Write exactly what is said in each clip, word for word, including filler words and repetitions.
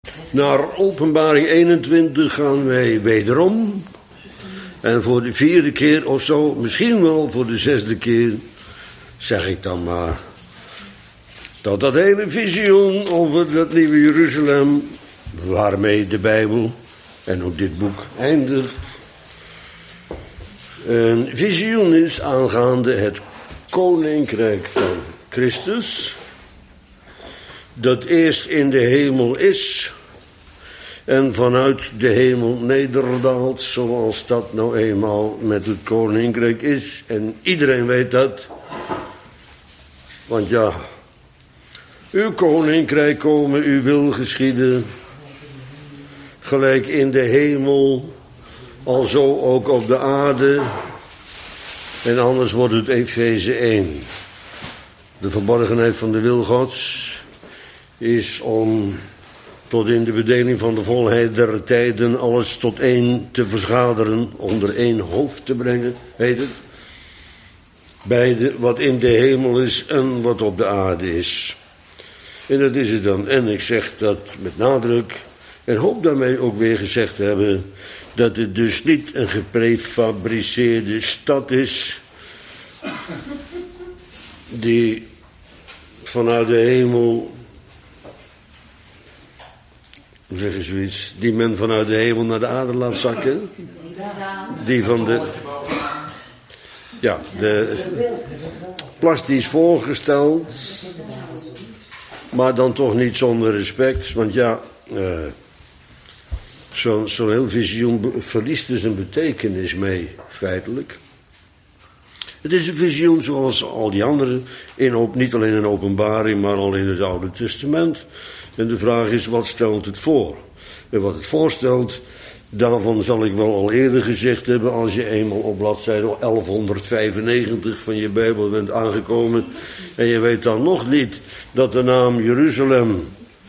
Naar Openbaring eenentwintig gaan wij wederom. En voor de vierde keer of zo, misschien wel voor de zesde keer, zeg ik dan maar, dat dat hele visioen over dat nieuwe Jeruzalem, waarmee de Bijbel en ook dit boek eindigt, een visioen is aangaande het koninkrijk van Christus, dat eerst in de hemel is en vanuit de hemel nederdaalt, zoals dat nou eenmaal met het koninkrijk is. En iedereen weet dat. Want ja, uw koninkrijk komen, uw wil geschieden, gelijk in de hemel, alzo ook op de aarde. En anders wordt het Efeze één. De verborgenheid van de wil Gods is om tot in de bedeling van de volheid der tijden alles tot één te verschaderen, onder één hoofd te brengen, heet het. Beide wat in de hemel is en wat op de aarde is. En dat is het dan. En ik zeg dat met nadruk en hoop daarmee ook weer gezegd te hebben dat het dus niet een geprefabriceerde stad is die vanuit de hemel, hoe zeg je zoiets, die men vanuit de hemel naar de aarde laat zakken. Die van de, ja, de plastisch voorgesteld, maar dan toch niet zonder respect, want ja, uh, zo'n zo heel visioen verliest dus een betekenis mee, feitelijk. Het is een visioen zoals al die andere, in op, niet alleen in Openbaring, maar al in het Oude Testament. En de vraag is, wat stelt het voor? En wat het voorstelt, daarvan zal ik wel al eerder gezegd hebben, als je eenmaal op bladzijde elfhonderdvijfennegentig van je Bijbel bent aangekomen en je weet dan nog niet dat de naam Jeruzalem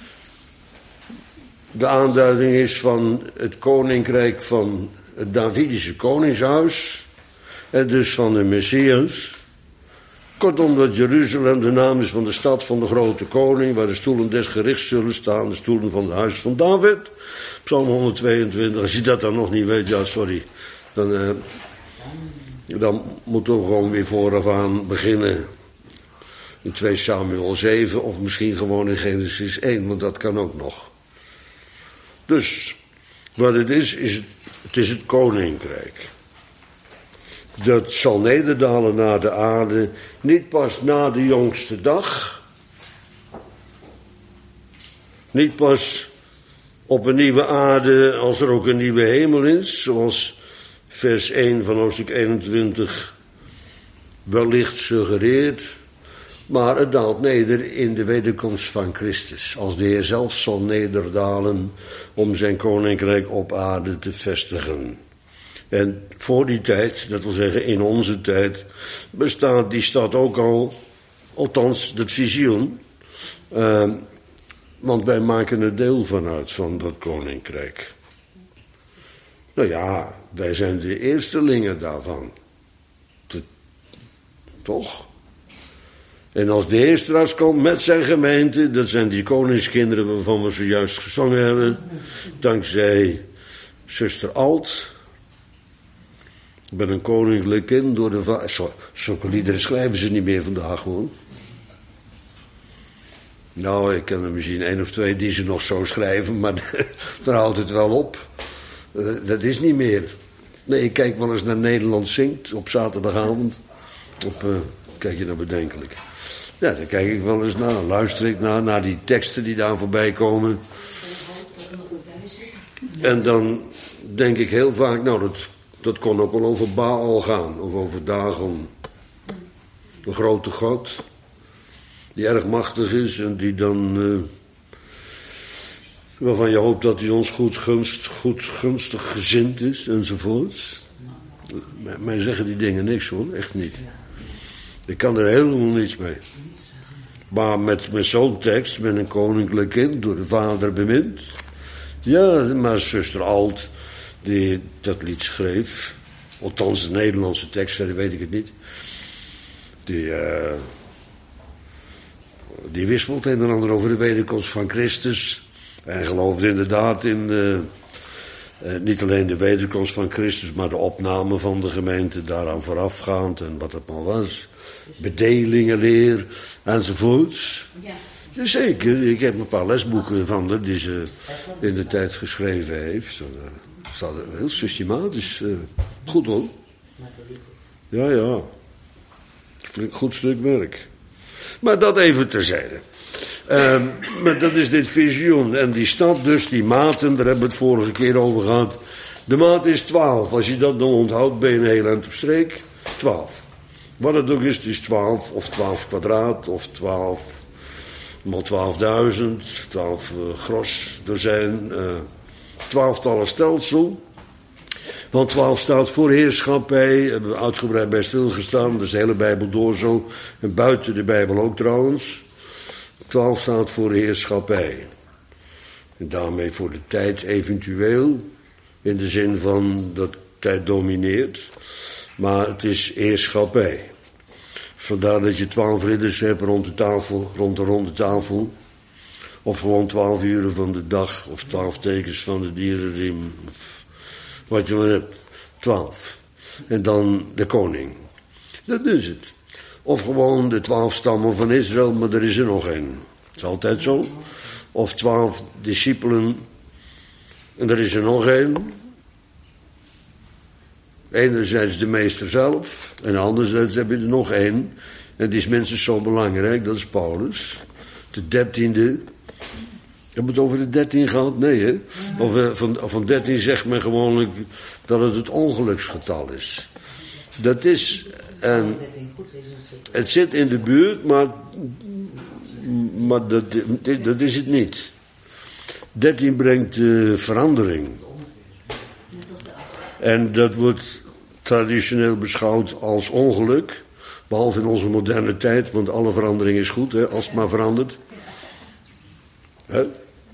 de aanduiding is van het koninkrijk van het Davidische koningshuis en dus van de Messias. Kortom, dat Jeruzalem de naam is van de stad van de grote koning, waar de stoelen des gerichts zullen staan, de stoelen van het huis van David. Psalm honderdtweeëntwintig, als je dat dan nog niet weet, ja sorry, dan, eh, dan moeten we gewoon weer vooraf aan beginnen in twee Samuel zeven of misschien gewoon in Genesis één, want dat kan ook nog. Dus, wat het is, is het, het is het koninkrijk. Dat zal nederdalen naar de aarde, niet pas na de jongste dag, niet pas op een nieuwe aarde als er ook een nieuwe hemel is, zoals vers één van hoofdstuk eenentwintig wellicht suggereert, maar het daalt neder in de wederkomst van Christus, als de Heer zelf zal nederdalen om zijn koninkrijk op aarde te vestigen. En voor die tijd, dat wil zeggen in onze tijd, bestaat die stad ook al, althans dat visioen, uh, want wij maken er deel van uit, van dat koninkrijk. Nou ja, wij zijn de eerstelingen daarvan. Te, toch? En als de Heer straks komt met zijn gemeente, dat zijn die koningskinderen waarvan we zojuist gezongen hebben, dankzij zuster Alt. Ik ben een koninklijk kind door de vader. Zo, zulke liederen schrijven ze niet meer vandaag gewoon. Nou, ik ken er misschien één of twee die ze nog zo schrijven, maar daar houdt het wel op. Uh, dat is niet meer. Nee, ik kijk wel eens naar Nederland zingt op zaterdagavond. Op, uh, kijk je naar bedenkelijk. Ja, daar kijk ik wel eens naar, luister ik naar, naar die teksten die daar voorbij komen. En dan denk ik heel vaak, nou dat... Dat kon ook wel over Baal gaan, of over Dagon. De grote God, die erg machtig is en die dan, uh, waarvan je hoopt dat hij ons goed, gunst, goed gunstig gezind is, enzovoorts. Mij zeggen die dingen niks hoor, echt niet. Ik kan er helemaal niets mee. Maar met, met zo'n tekst, met een koninklijk kind, door de vader bemind. Ja, maar zuster Alt, die dat lied schreef, althans de Nederlandse tekst, verder weet ik het niet, die, uh, die wist wel het een en ander over de wederkomst van Christus, Hij geloofde inderdaad in uh, uh, niet alleen de wederkomst van Christus, maar de opname van de gemeente daaraan voorafgaand en wat het maar was. Bedelingenleer enzovoorts. Ja. Jazeker, ik heb een paar lesboeken van haar die ze in de tijd geschreven heeft. Dat staat heel systematisch. Uh, goed hoor. Ja, ja. Flink goed stuk werk. Maar dat even terzijde. Uh, maar dat is dit visioen. En die stad dus, die maten, daar hebben we het vorige keer over gehad. De maat is twaalf. Als je dat dan onthoudt, ben je een heel eind op streek. twaalf. Wat het ook is, het is twaalf of twaalf kwadraat of twaalf maal twaalfduizend, twaalf uh, gros dozijn, uh, twaalftallen stelsel. Want twaalf staat voor heerschappij, hebben we uitgebreid bij stilgestaan, dus de hele Bijbel door zo, en buiten de Bijbel ook trouwens. twaalf staat voor heerschappij. En daarmee voor de tijd eventueel, in de zin van dat tijd domineert, maar het is heerschappij. Vandaar dat je twaalf ridders hebt rond de tafel, rond de ronde tafel. Of gewoon twaalf uren van de dag, of twaalf tekens van de dierenriem. Of wat je maar hebt. Twaalf. En dan de koning. Dat is het. Of gewoon de twaalf stammen van Israël, maar er is er nog één. Dat is altijd zo. Of twaalf discipelen, en er is er nog één. Enerzijds de meester zelf, en anderzijds heb je er nog één. En die is minstens zo belangrijk, dat is Paulus. De dertiende. Heb je het over de dertien gehad? Nee, hè? Of uh, van, van dertien zegt men gewoonlijk dat het het ongeluksgetal is. Dat is, en het zit in de buurt, maar, maar dat, dat is het niet. dertien brengt uh, verandering. En dat wordt traditioneel beschouwd als ongeluk. Behalve in onze moderne tijd, want alle verandering is goed, hè, als het maar verandert. Hè?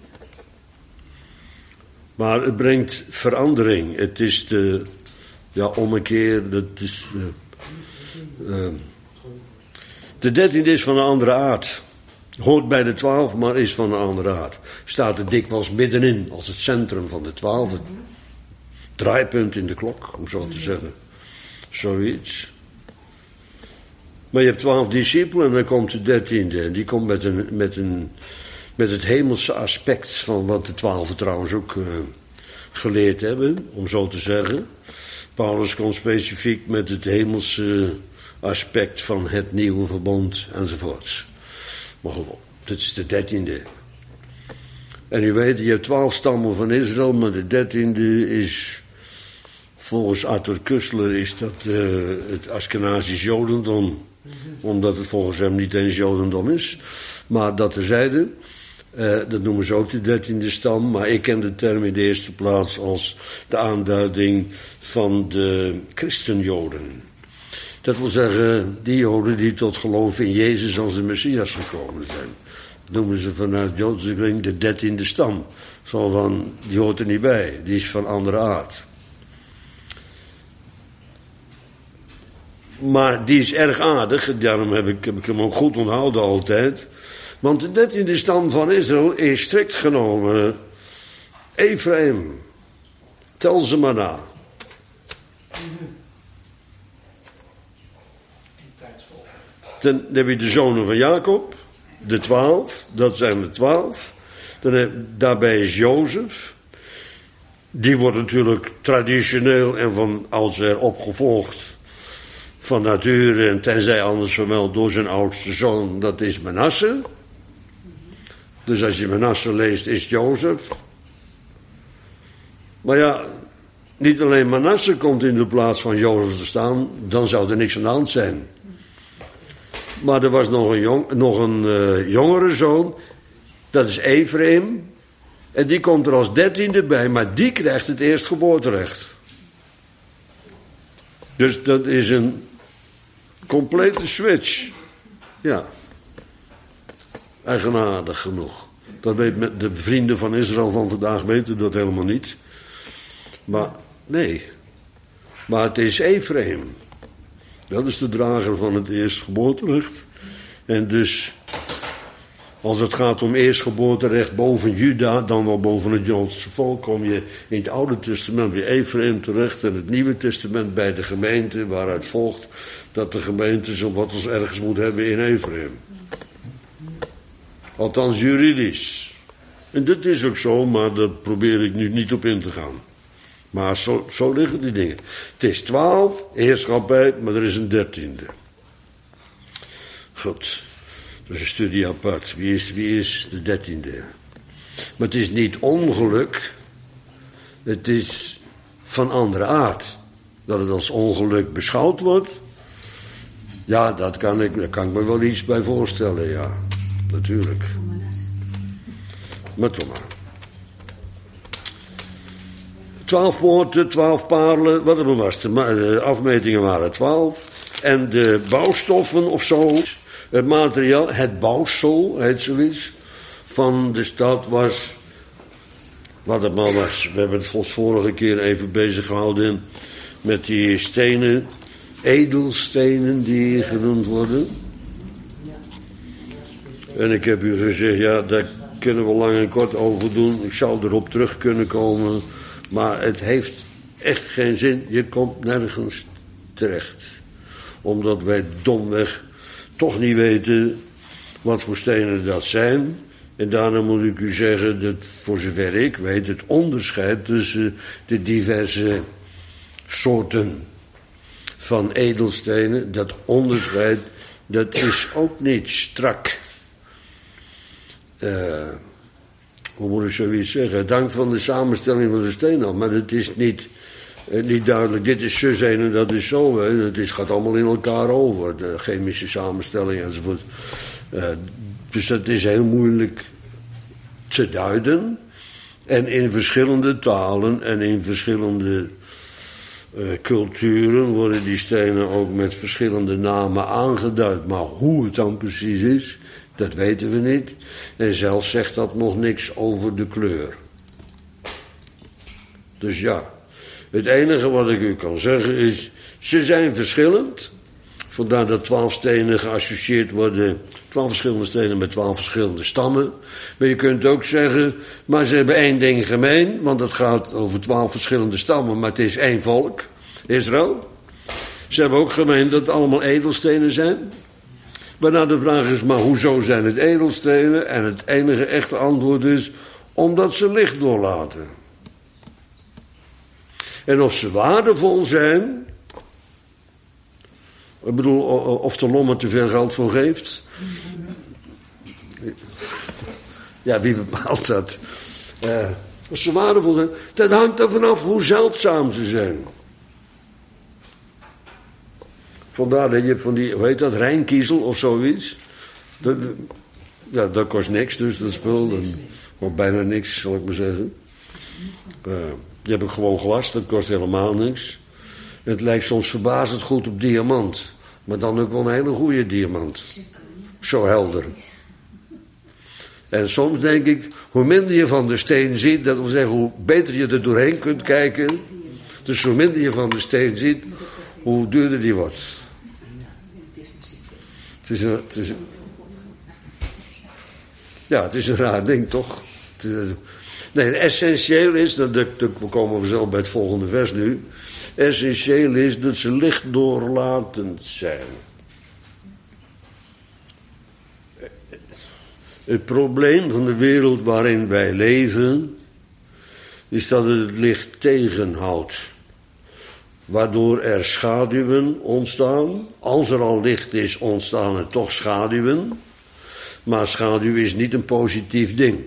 Maar het brengt verandering. Het is de, ja, ommekeer, dat is, uh, uh, de dertiende is van een andere aard. Hoort bij de twaalf, maar is van een andere aard. Staat er dikwijls middenin, als het centrum van de twaalf. Het draaipunt in de klok, om zo te zeggen. Zoiets. Maar je hebt twaalf discipelen en dan komt de dertiende. En die komt met, een, met, een, met het hemelse aspect van wat de twaalfen trouwens ook uh, geleerd hebben, om zo te zeggen. Paulus komt specifiek met het hemelse aspect van het nieuwe verbond enzovoorts. Maar goed, dit is de dertiende. En u weet, je hebt twaalf stammen van Israël, maar de dertiende is, volgens Arthur Koestler, is dat uh, het Askenazisch Jodendom. Omdat het volgens hem niet eens Jodendom is. Maar dat terzijde, uh, dat noemen ze ook de dertiende stam. Maar ik ken de term in de eerste plaats als de aanduiding van de christenjoden. Dat wil zeggen, die joden die tot geloof in Jezus als de Messias gekomen zijn. Dat noemen ze vanuit Joodse kring de dertiende stam. Zo van, die hoort er niet bij, die is van andere aard. Maar die is erg aardig, daarom heb ik, heb ik hem ook goed onthouden altijd. Want de dertiende stam van Israël is strikt genomen Ephraim. Tel ze maar na. Dan heb je de zonen van Jacob, de twaalf, dat zijn de twaalf. Dan heb, daarbij is Jozef. Die wordt natuurlijk traditioneel en van oudsher opgevolgd van nature, en tenzij anders vermeld door zijn oudste zoon, dat is Manasse. Dus als je Manasse leest, is het Jozef. Maar ja, niet alleen Manasse komt in de plaats van Jozef te staan, dan zou er niks aan de hand zijn. Maar er was nog een, jong, nog een uh, jongere zoon, dat is Ephraim. En die komt er als dertiende bij, maar die krijgt het eerstgeboorterecht. Dus dat is een complete switch. Ja. Eigenaardig genoeg. Dat weet met de vrienden van Israël van vandaag weten dat helemaal niet. Maar, nee. Maar het is Ephraim. Dat is de drager van het eerstgeboorterecht. En dus, Als het gaat om eerstgeboorterecht boven Juda, dan wel boven het Joodse volk, kom je in het Oude Testament bij Ephraim terecht en het Nieuwe Testament bij de gemeente, waaruit volgt dat de gemeente zo wat als ergens moet hebben in Ephraim. Althans juridisch. En dat is ook zo, maar daar probeer ik nu niet op in te gaan. Maar zo, zo liggen die dingen. Het is twaalf, heerschappij, maar er is een dertiende. Goed. Dat is een studie apart. Wie is, wie is de dertiende? Maar het is niet ongeluk. Het is van andere aard. Dat het als ongeluk beschouwd wordt. Ja, dat kan ik, daar kan ik me wel iets bij voorstellen, ja. Natuurlijk. Maar toch maar. Twaalf poorten, twaalf parelen, wat er was. De afmetingen waren twaalf. En de bouwstoffen of zo, het materiaal, het bouwsel, heet zoiets, van de stad was, wat het maar was. We hebben het volgens vorige keer even bezig gehouden met die stenen, edelstenen die genoemd worden. En ik heb u gezegd, ja, daar kunnen we lang en kort over doen. Ik zou erop terug kunnen komen. Maar het heeft echt geen zin. Je komt nergens terecht. Omdat wij domweg toch niet weten wat voor stenen dat zijn. En daarna moet ik u zeggen dat voor zover ik weet het onderscheid tussen de diverse soorten van edelstenen, dat onderscheid, dat is ook niet strak. Uh, hoe moet ik zoiets zeggen? Het hangt van de samenstelling van de steen af, maar het is niet, uh, niet duidelijk. Dit is zus een en dat is zo. Hè. Het is, gaat allemaal in elkaar over, de chemische samenstelling enzovoort. Uh, dus dat is heel moeilijk te duiden. En in verschillende talen en in verschillende uh, culturen worden die stenen ook met verschillende namen aangeduid. Maar hoe het dan precies is, dat weten we niet. En zelfs zegt dat nog niks over de kleur. Dus ja, het enige wat ik u kan zeggen is, ze zijn verschillend. Vandaar dat twaalf stenen geassocieerd worden, twaalf verschillende stenen met twaalf verschillende stammen. Maar je kunt ook zeggen, maar ze hebben één ding gemeen, want het gaat over twaalf verschillende stammen, maar het is één volk, Israël. Ze hebben ook gemeen dat het allemaal edelstenen zijn. Waarna de vraag is, maar hoezo zijn het edelstenen? En het enige echte antwoord is, omdat ze licht doorlaten. En of ze waardevol zijn, ik bedoel, of de lommer te veel geld voor geeft. Ja, wie bepaalt dat? Uh, of ze waardevol zijn, dat hangt er vanaf hoe zeldzaam ze zijn. Vandaar dat je van die, hoe heet dat, Rijnkiezel of zoiets. Dat, ja, dat kost niks, dus dat spul. Dat, of bijna niks, zal ik maar zeggen. Uh, die heb ik gewoon glas, dat kost helemaal niks. Het lijkt soms verbazend goed op diamant. Maar dan ook wel een hele goede diamant. Zo helder. En soms denk ik, hoe minder je van de steen ziet, dat wil zeggen, hoe beter je er doorheen kunt kijken. Dus hoe minder je van de steen ziet, hoe duurder die wordt. Het is een, het is een, ja, het is een raar ding, toch? Het is, nee, het essentieel is, dat, dat, dat, we komen vanzelf bij het volgende vers nu. Essentieel is dat ze lichtdoorlatend zijn. Het probleem van de wereld waarin wij leven is dat het het licht tegenhoudt. Waardoor er schaduwen ontstaan. Als er al licht is, ontstaan er toch schaduwen. Maar schaduw is niet een positief ding.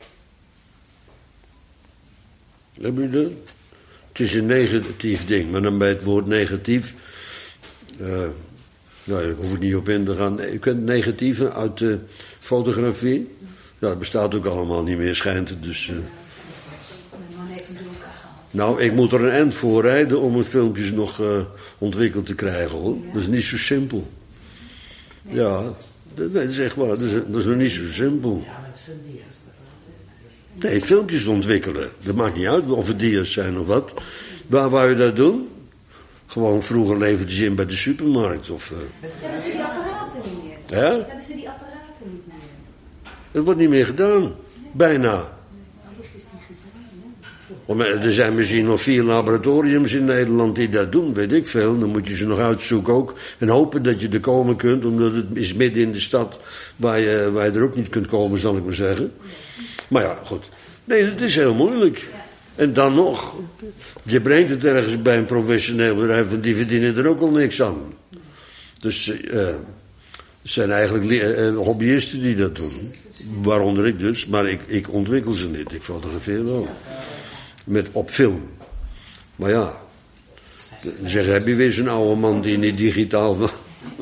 Heb je dat? Het is een negatief ding, maar dan bij het woord negatief, uh, nou, ik hoef er niet op in te gaan. U kent negatieve uit de fotografie. Ja, dat bestaat ook allemaal niet meer, schijnt het. Dus, uh, nou, ik moet er een eind voor rijden om het filmpjes nog uh, ontwikkeld te krijgen, hoor. Dat is niet zo simpel. Ja, dat, dat is echt waar. Dat is, dat is nog niet zo simpel. Nee, filmpjes ontwikkelen. Dat maakt niet uit of het dia's zijn of wat. Waar wou je dat doen? Gewoon vroeger leverden ze in bij de supermarkt. Of, uh... Hebben ze die apparaten niet meer? Ja? Hebben ze die apparaten niet meer? Het wordt niet meer gedaan. Bijna. Er zijn misschien nog vier laboratoriums in Nederland die dat doen, weet ik veel. Dan moet je ze nog uitzoeken ook. En hopen dat je er komen kunt, omdat het is midden in de stad waar je, waar je er ook niet kunt komen, zal ik maar zeggen. Maar ja, goed. Nee, het is heel moeilijk. En dan nog, je brengt het ergens bij een professioneel bedrijf en die verdienen er ook al niks aan. Dus uh, het zijn eigenlijk uh, hobbyisten die dat doen. Waaronder ik dus, maar ik, ik ontwikkel ze niet. Ik fotografeer wel. Met op film. Maar ja, dan zeg, heb je weer zo'n oude man die niet digitaal wil.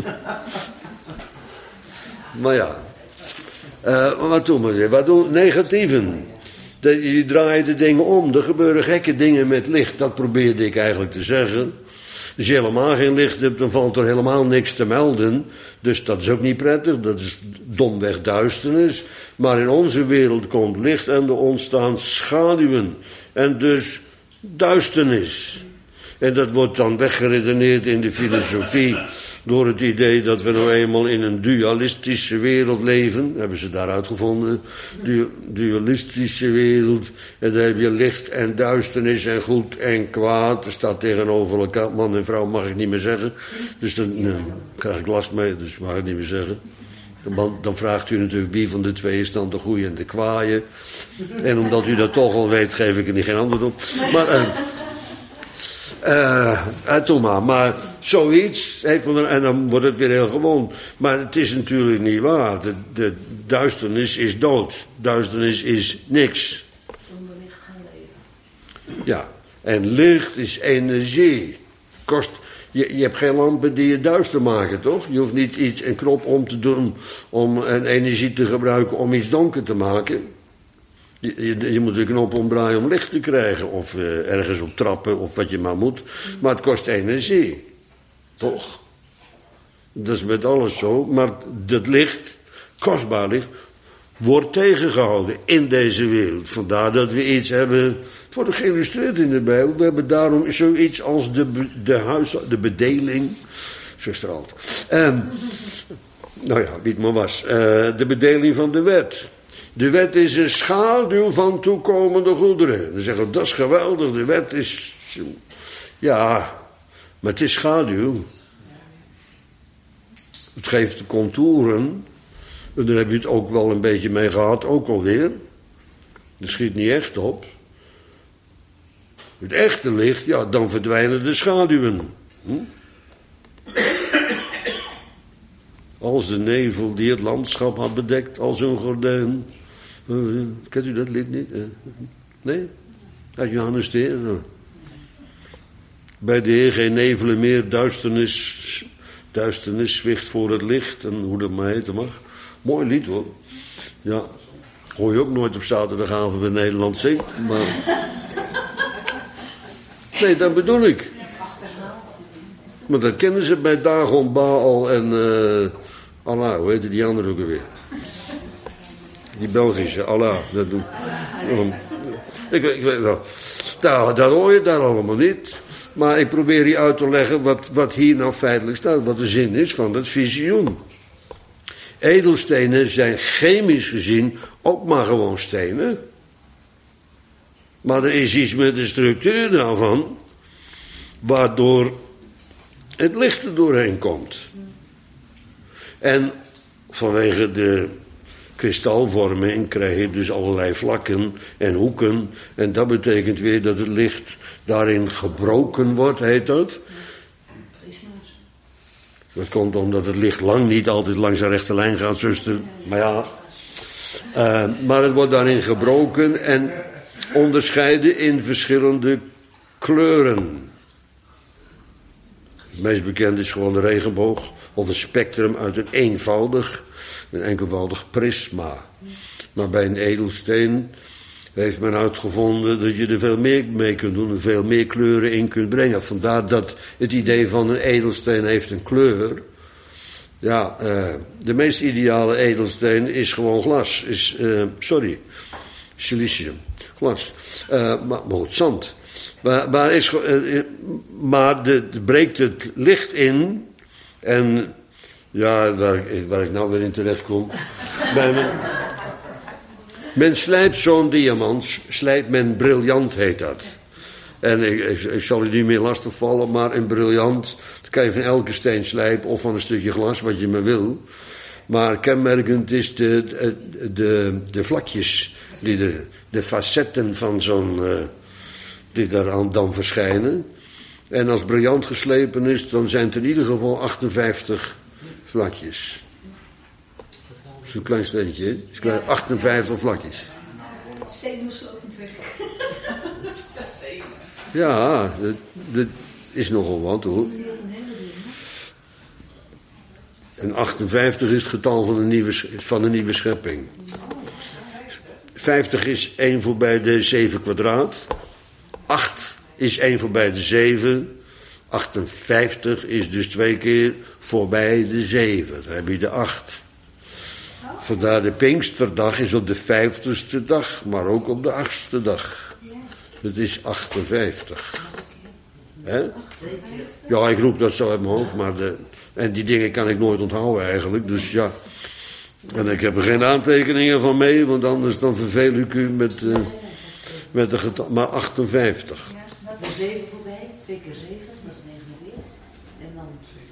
Maar ja, uh, wat doen we? Wat doen negatieven? De, je draait de dingen om. Er gebeuren gekke dingen met licht. Dat probeerde ik eigenlijk te zeggen. Als je helemaal geen licht hebt, dan valt er helemaal niks te melden. Dus dat is ook niet prettig. Dat is domweg duisternis. Maar in onze wereld komt licht en er ontstaan schaduwen. En dus duisternis. En dat wordt dan weggeredeneerd in de filosofie. Door het idee dat we nou eenmaal in een dualistische wereld leven. Hebben ze daar uitgevonden. Du- dualistische wereld. En dan heb je licht en duisternis en goed en kwaad. Er staat tegenover elkaar. Man en vrouw mag ik niet meer zeggen. Dus dan nee, krijg ik last mee. Dus mag ik niet meer zeggen. Want dan vraagt u natuurlijk wie van de twee is dan de goeie en de kwaaie. En omdat u dat toch al weet, geef ik er niet geen antwoord op. Maar... Uh, Uh, uh, toch maar, maar zoiets heeft men er, en dan wordt het weer heel gewoon. Maar het is natuurlijk niet waar. De, de duisternis is dood. Duisternis is niks. Zonder licht geen leven. Ja, en licht is energie. Kost, je, je hebt geen lampen die je duister maken, toch? Je hoeft niet iets, een knop om te doen om een energie te gebruiken om iets donker te maken. Je, je, je moet een knop omdraaien om licht te krijgen. Of uh, ergens op trappen of wat je maar moet. Maar het kost energie. Toch? Dat is met alles zo. Maar dat licht, kostbaar licht, wordt tegengehouden in deze wereld. Vandaar dat we iets hebben. Het wordt ook geïllustreerd in de Bijbel. We hebben daarom zoiets als de, de, huis, de bedeling. Zo straalt. En, nou ja, wie het maar was. Uh, de bedeling van de wet. De wet is een schaduw van toekomende goederen. Dan zeggen we, dat is geweldig, de wet is... Ja, maar het is schaduw. Het geeft de contouren. En daar heb je het ook wel een beetje mee gehad, ook alweer. Dat schiet niet echt op. Het echte licht, ja, dan verdwijnen de schaduwen. Hm? Als de nevel die het landschap had bedekt als een gordijn. Uh, kent u dat lied niet? Uh, nee? Uit Johannes de Heer. Bij de Heer geen nevelen meer, duisternis, duisternis zwicht voor het licht. En hoe dat maar heten mag. Mooi lied hoor. Ja, hoor je ook nooit op zaterdagavond bij Nederland zingt. Maar... Nee, dat bedoel ik. Maar dat kennen ze bij Dagon, Baal en... Uh, Allah, hoe heet die andere ook alweer? Die Belgische, Allah, dat doen. Um, ik, ik weet wel. Nou, dat hoor je daar allemaal niet. Maar ik probeer je uit te leggen wat, wat hier nou feitelijk staat. Wat de zin is van dat visioen. Edelstenen zijn chemisch gezien ook maar gewoon stenen. Maar er is iets met de structuur daarvan. Waardoor het licht er doorheen komt. En vanwege de kristalvorming krijg je dus allerlei vlakken en hoeken. En dat betekent weer dat het licht daarin gebroken wordt, heet dat. Dat komt omdat het licht lang niet altijd langs de rechte lijn gaat, zuster. Maar ja, uh, maar het wordt daarin gebroken en onderscheiden in verschillende kleuren. Het meest bekend is gewoon de regenboog. Of een spectrum uit een eenvoudig, een enkelvoudig prisma. Maar bij een edelsteen heeft men uitgevonden dat je er veel meer mee kunt doen. En veel meer kleuren in kunt brengen. Vandaar dat het idee van een edelsteen heeft een kleur. Ja, uh, de meest ideale edelsteen is gewoon glas. Is, uh, sorry, silicium. Glas. Uh, maar, maar goed, zand. Maar, maar, is, uh, maar de, de breekt het licht in... En ja, waar, waar ik nou weer in terecht kom. Bij mijn, Men slijpt zo'n diamant, slijpt men briljant heet dat. En ik, ik, ik zal u niet meer lastig vallen, maar een briljant, dat kan je van elke steen slijpen of van een stukje glas, wat je maar wil. Maar kenmerkend is de, de, de, de vlakjes, die de, de facetten van zo'n, uh, die daar dan verschijnen. En als briljant geslepen is, dan zijn het in ieder geval achtenvijftig vlakjes. Zo'n klein steentje, hè? Is klein, achtenvijftig vlakjes. Zeven slopend weg. Ja, dat, dat is nogal wat hoor. En achtenvijftig is het getal van de nieuwe, van de nieuwe schepping. vijftig is één voorbij de zeven kwadraat. acht is één voorbij de zeven. achtenvijftig is dus twee keer voorbij de zeven. Dan heb je de acht. Vandaar de Pinksterdag is op de vijftigste dag, maar ook op de achtste dag. Het is achtenvijftig. Hè? Ja, ik roep dat zo uit mijn hoofd, maar de, en die dingen kan ik nooit onthouden eigenlijk, dus ja. En ik heb er geen aantekeningen van mee, want anders dan verveel ik u met, uh, met de getal, maar achtenvijftig. De zeven voorbij, twee keer zeven, dat is negenenveertig. En dan...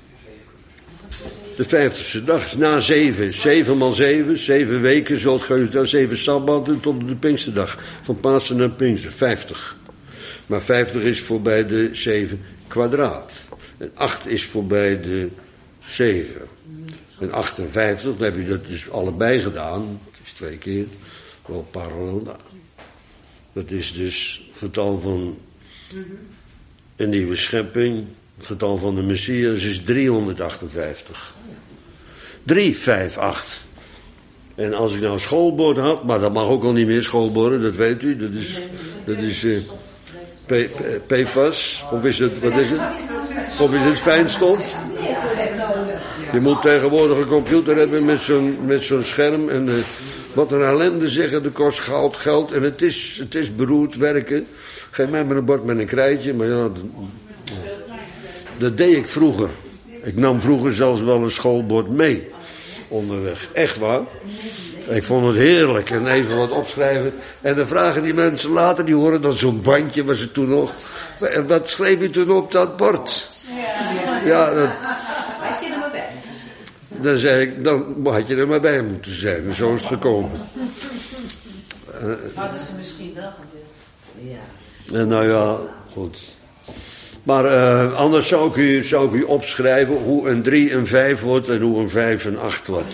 De vijftigste dag is na zeven. Zeven maal zeven, zeven weken, zoals ge zeven sabbaten tot de Pinksterdag. Van Pasen naar Pinkster, vijftig. Maar vijftig is voorbij de zeven kwadraat. En acht is voorbij de zeven. En achtenvijftig, dan heb je dat dus allebei gedaan. Het is twee keer, wel parallel. Dat is dus het getal van een nieuwe schepping. Het getal van de Messias is driehonderdachtenvijftig. drie, vijf, acht. En als ik nou een schoolbord had, maar dat mag ook al niet meer schoolborden, dat weet u. Dat is, dat is uh, P F A S, of is het, wat is het? Of is het fijnstof? Je moet tegenwoordig een computer hebben met zo'n, met zo'n scherm. En uh, wat een ellende zeggen, dat kost geld, geld. En het is, het is beroerd werken. Geef mij maar een bord met een krijtje, maar ja... Dat, dat deed ik vroeger. Ik nam vroeger zelfs wel een schoolbord mee. Onderweg. Echt waar. Ik vond het heerlijk. En even wat opschrijven. En dan vragen die mensen later, die horen dan zo'n bandje, was het toen nog. En wat schreef je toen op dat bord? Ja, dat... Had je er maar bij? Dan zei ik, dan had je er maar bij moeten zijn. En zo is het gekomen. Hadden ze misschien wel gebeurd. Ja. En nou ja, goed. Maar uh, anders zou ik, u, zou ik u opschrijven hoe een drie een vijf wordt en hoe een vijf een acht wordt.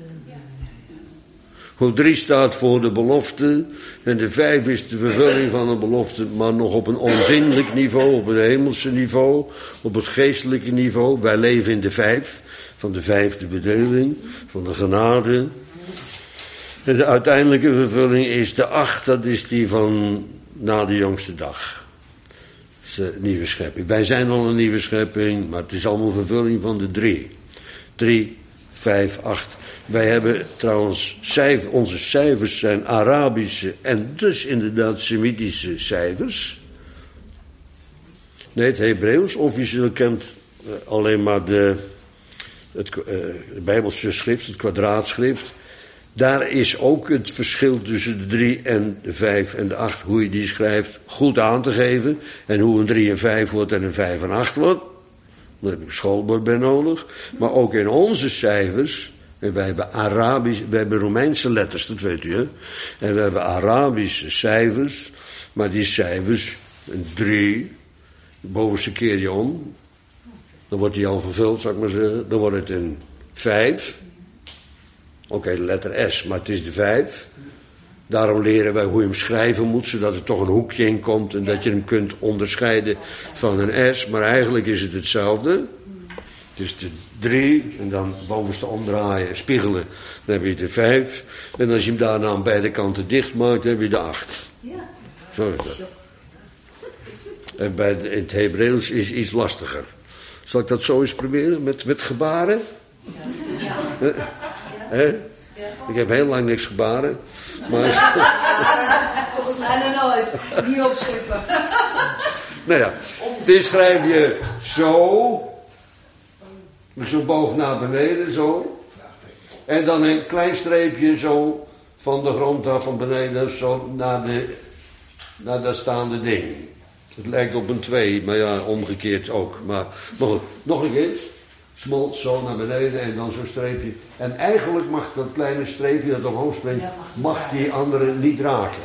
Hoe drie staat voor de belofte en de vijf is de vervulling van een belofte, maar nog op een onzinnelijk niveau, op het hemelse niveau, op het geestelijke niveau. Wij leven in de vijf, van de vijfde bedeling, van de genade. En de uiteindelijke vervulling is de acht, dat is die van na de jongste dag. Een nieuwe schepping. Wij zijn al een nieuwe schepping, maar het is allemaal vervulling van de drie. Drie, vijf, acht. Wij hebben trouwens, cijfer, onze cijfers zijn Arabische en dus inderdaad Semitische cijfers. Nee, het Hebreeuws officieel kent uh, alleen maar de, het uh, de Bijbelse schrift, het kwadraatschrift. Daar is ook het verschil tussen de drie en de vijf en de acht, hoe je die schrijft, goed aan te geven. En hoe een drie een vijf wordt en een vijf een acht wordt. Daar heb ik een schoolbord bij nodig. Maar ook in onze cijfers, en wij hebben Arabisch, wij hebben Romeinse letters, dat weet u hè. En we hebben Arabische cijfers, maar die cijfers, een drie, de bovenste keer je om. Dan wordt die al vervuld, zou ik maar zeggen. Dan wordt het een vijf. Oké, okay, de letter S, maar het is de vijf. Daarom leren wij hoe je hem schrijven moet, zodat er toch een hoekje in komt en dat je hem kunt onderscheiden van een S. Maar eigenlijk is het hetzelfde. Het is de drie en dan bovenste omdraaien, spiegelen, dan heb je de vijf. En als je hem daarna aan beide kanten dicht maakt, dan heb je de acht. Zo is dat. En bij de, in het Hebreeuws is iets lastiger. Zal ik dat zo eens proberen, met, met gebaren? Ja. He? He? Ja. Ik heb heel lang niks gebaren. Maar... Volgens mij nog nooit. Niet opschippen. Nou ja, dit schrijf je zo. Met zo'n boog naar beneden, zo. En dan een klein streepje zo van de grond af, van beneden zo naar, de, naar dat staande ding. Het lijkt op een twee, maar ja, omgekeerd ook. Maar, maar goed, nog een keer. Smolt zo naar beneden en dan zo'n streepje. En eigenlijk mag dat kleine streepje dat omhoog springt, mag die andere niet raken.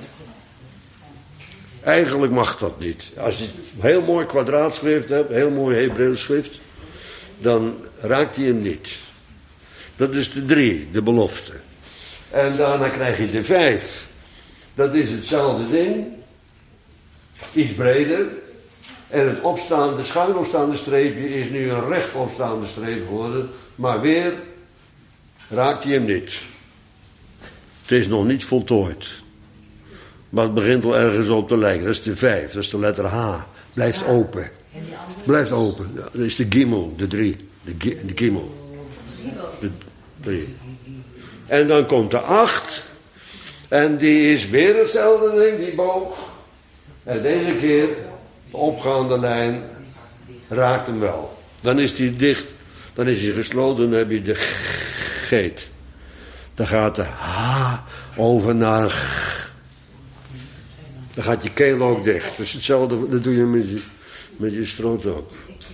Eigenlijk mag dat niet. Als je heel mooi kwadraatschrift hebt, heel mooi Hebreeuws schrift, dan raakt hij hem niet. Dat is de drie, de belofte. En daarna krijg je de vijf. Dat is hetzelfde ding. Iets breder. En het opstaande, schuin opstaande streepje is nu een recht opstaande streep geworden. Maar weer raakt hij hem niet. Het is nog niet voltooid. Maar het begint al ergens op te lijken. Dat is de vijf, dat is de letter H. Blijft open. Blijft open. Ja, dat is de gimel, de drie. De, de gimel. De drie. En dan komt de acht. En die is weer hetzelfde ding, die boog. En deze keer, de opgaande lijn, raakt hem wel. Dan is die dicht, dan is hij gesloten, dan heb je de geet. Dan gaat de H over naar G. Dan gaat je keel ook dicht. Dus hetzelfde, dat doe je met je, met je strot ook.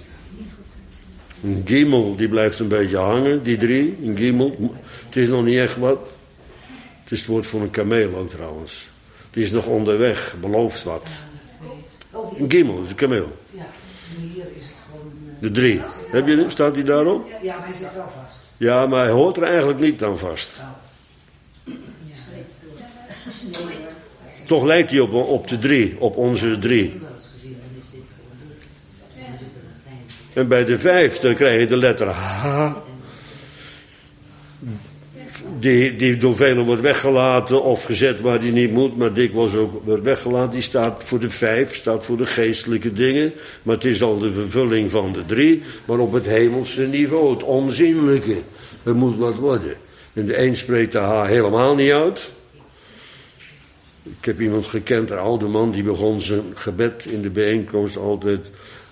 Een gimel, die blijft een beetje hangen, die drie. Een gimel, het is nog niet echt wat. Het is het woord voor een kameel ook trouwens. Die is nog onderweg, belooft wat. Een gimel, dat is een kameel. Ja, hier is het gewoon... De drie. Heb je, staat die daarop? Ja, maar hij zit wel vast. Ja, maar hij hoort er eigenlijk niet aan vast. Toch lijkt hij op, op de drie, op onze drie. En bij de vijf, dan krijg je de letter H. Die, die door velen wordt weggelaten of gezet waar die niet moet, maar dikwijls ook wordt weggelaten. Die staat voor de vijf, staat voor de geestelijke dingen. Maar het is al de vervulling van de drie, maar op het hemelse niveau, het onzinnelijke. Er moet wat worden. En de een spreekt de H helemaal niet uit. Ik heb iemand gekend, een oude man, die begon zijn gebed in de bijeenkomst altijd.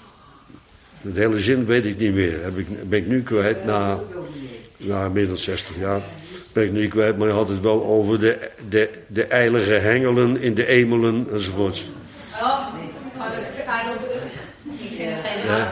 De hele zin weet ik niet meer. Heb ik, ben ik nu kwijt na, na inmiddels zestig jaar. Ben ik nu kwijt, maar hij had het wel over de, de, de eilige hengelen in de emelen enzovoort. Oh, nee. Maar dat ga je op. Ik ken het geen naam.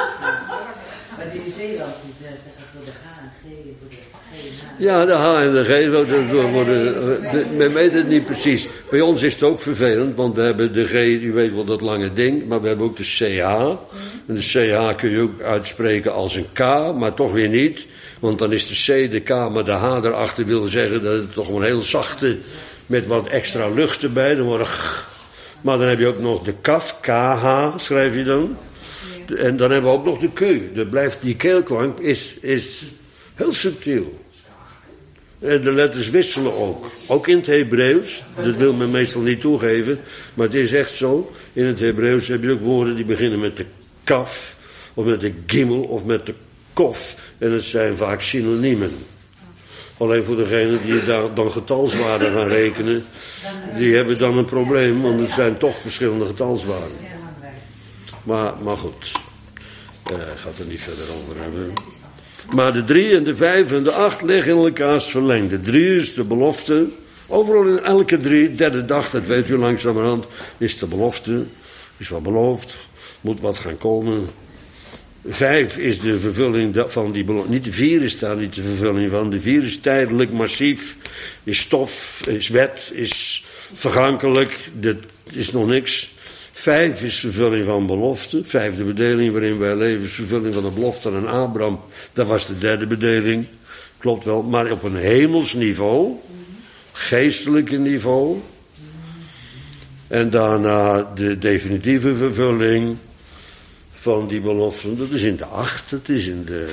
Maar die Zeeland, die zegt dat voor de H en G, voor de G en H. Ja, de H en de G, dat worden, men weet het niet precies. Bij ons is het ook vervelend, want we hebben de G, u weet wel dat lange ding, maar we hebben ook de C H. En de C H kun je ook uitspreken als een K, maar toch weer niet. Want dan is de C de K, maar de H erachter wil zeggen dat het toch een heel zachte, met wat extra lucht erbij. Dan wordt g. Maar dan heb je ook nog de kaf, K H schrijf je dan. En dan hebben we ook nog de Q. Dat blijft, die keelklank is, is heel subtiel. En de letters wisselen ook. Ook in het Hebreeuws. Dat wil men meestal niet toegeven. Maar het is echt zo. In het Hebreeuws heb je ook woorden die beginnen met de kaf. Of met de gimel. Of met de kof. En het zijn vaak synoniemen. Alleen voor degenen die daar dan getalswaarden gaan rekenen. Die hebben dan een probleem. Want het zijn toch verschillende getalswaarden. Maar, maar goed. Ik uh, ga het er niet verder over hebben. Maar de drie en de vijf en de acht liggen in elkaars verlengd. De drie is de belofte. Overal in elke drie, derde dag, dat weet u langzamerhand, is de belofte. Is wat beloofd. Moet wat gaan komen. Vijf is de vervulling van die belofte. Niet de vier is daar niet de vervulling van. De vier is tijdelijk, massief. Is stof, is wet, is vergankelijk. Dat is nog niks. Vijf is vervulling van belofte. Vijfde bedeling waarin wij leven is vervulling van de belofte aan Abraham. Dat was de derde bedeling. Klopt wel. Maar op een hemels niveau. Geestelijke niveau. En daarna de definitieve vervulling van die belofte. Dat is in de acht. Dat is in de...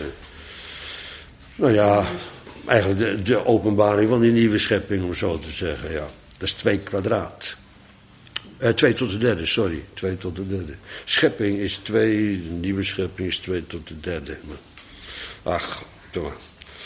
Nou ja, eigenlijk de, de openbaring van die nieuwe schepping, om zo te zeggen. Ja. Dat is twee kwadraat. Uh, twee tot de derde, sorry. Twee tot de derde. Schepping is twee, de nieuwe schepping is twee tot de derde. Maar, ach, kom maar.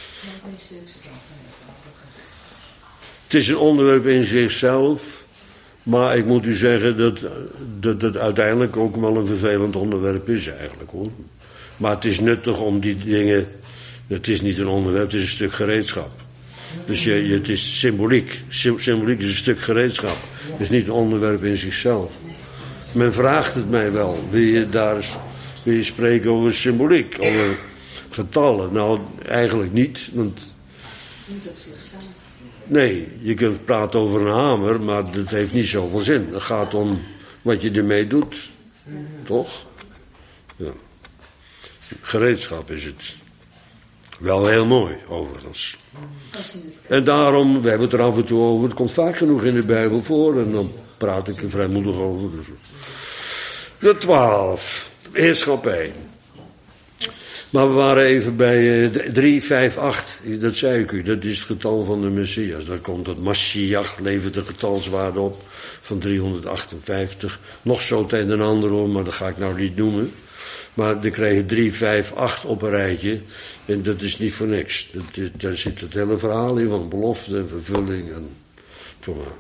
Het is een onderwerp in zichzelf. Maar ik moet u zeggen dat, dat het uiteindelijk ook wel een vervelend onderwerp is eigenlijk, hoor. Maar het is nuttig om die dingen... Het is niet een onderwerp, het is een stuk gereedschap. Dus je, je, het is symboliek. Sy- symboliek is een stuk gereedschap. Het is niet een onderwerp in zichzelf. Men vraagt het mij wel. Wil je daar wil je spreken over symboliek? Over getallen? Nou, eigenlijk niet. Want Niet op zich staan. nee, je kunt praten over een hamer, maar dat heeft niet zoveel zin. Het gaat om wat je ermee doet. Toch? Ja. Gereedschap is het. Wel heel mooi, overigens. Als je het En daarom, we hebben het er af en toe over, het komt vaak genoeg in de Bijbel voor, en dan praat ik er vrijmoedig over. Dus. De twaalf, heerschappij. Maar we waren even bij uh, drie, vijf, acht, dat zei ik u, dat is het getal van de Messias. Daar komt het Mashiach, levert de getalswaarde op van driehonderdachtenvijftig. Nog zo het een en ander om, maar dat ga ik nou niet noemen. Maar we kregen drie, vijf, acht op een rijtje. En dat is niet voor niks. Dat, dat, daar zit het hele verhaal in van belofte en vervulling. En, toch maar.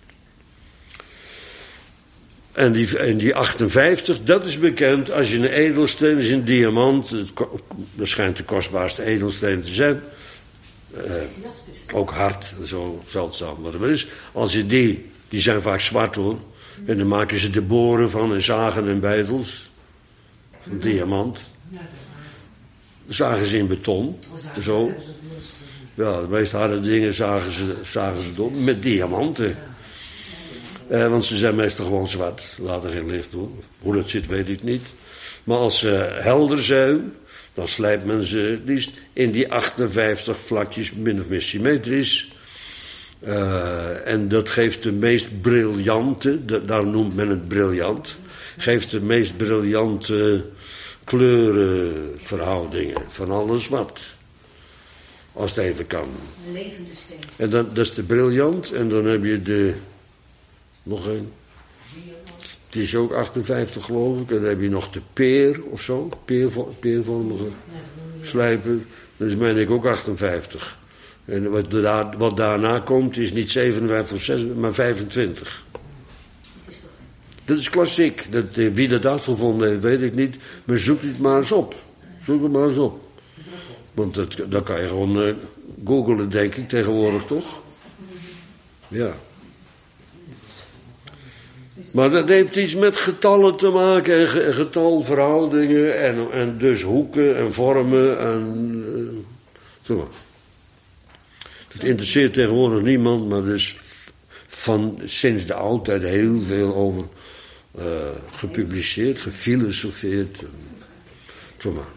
En die, en die achtenvijftig, dat is bekend als je een edelsteen, is een diamant. Het, dat schijnt de kostbaarste edelsteen te zijn. Uh, ook hard, zo zeldzaam wat het is. Als je die, die zijn vaak zwart hoor. En dan maken ze de boren van en zagen en beitels. Van diamant. Zagen ze in beton. Zo. Ja, de meest harde dingen zagen ze, zagen ze door. Met diamanten. Eh, want ze zijn meestal gewoon zwart. Laten geen licht doen. Hoe dat zit weet ik niet. Maar als ze helder zijn, dan slijpt men ze liefst in die achtenvijftig vlakjes, min of meer symmetrisch. Uh, en dat geeft de meest briljante, de, daar noemt men het briljant, geeft de meest briljante kleurenverhoudingen van alles wat. Als het even kan. Een levende steen. En dan, dat is de briljant. En dan heb je de, nog een. Die is ook achtenvijftig geloof ik. En dan heb je nog de peer of zo. Peervo- peervormige slijper. Dat is meen ik ook achtenviftig. En wat, daar, wat daarna komt is niet zevenenvijftig of zesenvijftig, maar vijfentwintig. Dat is toch Dat is klassiek. Dat, eh, wie dat uitgevonden heeft, weet ik niet. Maar zoek het maar eens op. Zoek het maar eens op. Want dat, dat kan je gewoon uh, googlen, denk ik, tegenwoordig, toch? Ja. Maar dat heeft iets met getallen te maken en, ge, en getalverhoudingen en, en dus hoeken en vormen en... Uh, zo maar. Dat interesseert tegenwoordig niemand, maar er is van sinds de oudheid heel veel over uh, gepubliceerd, gefilosofeerd. Zo maar.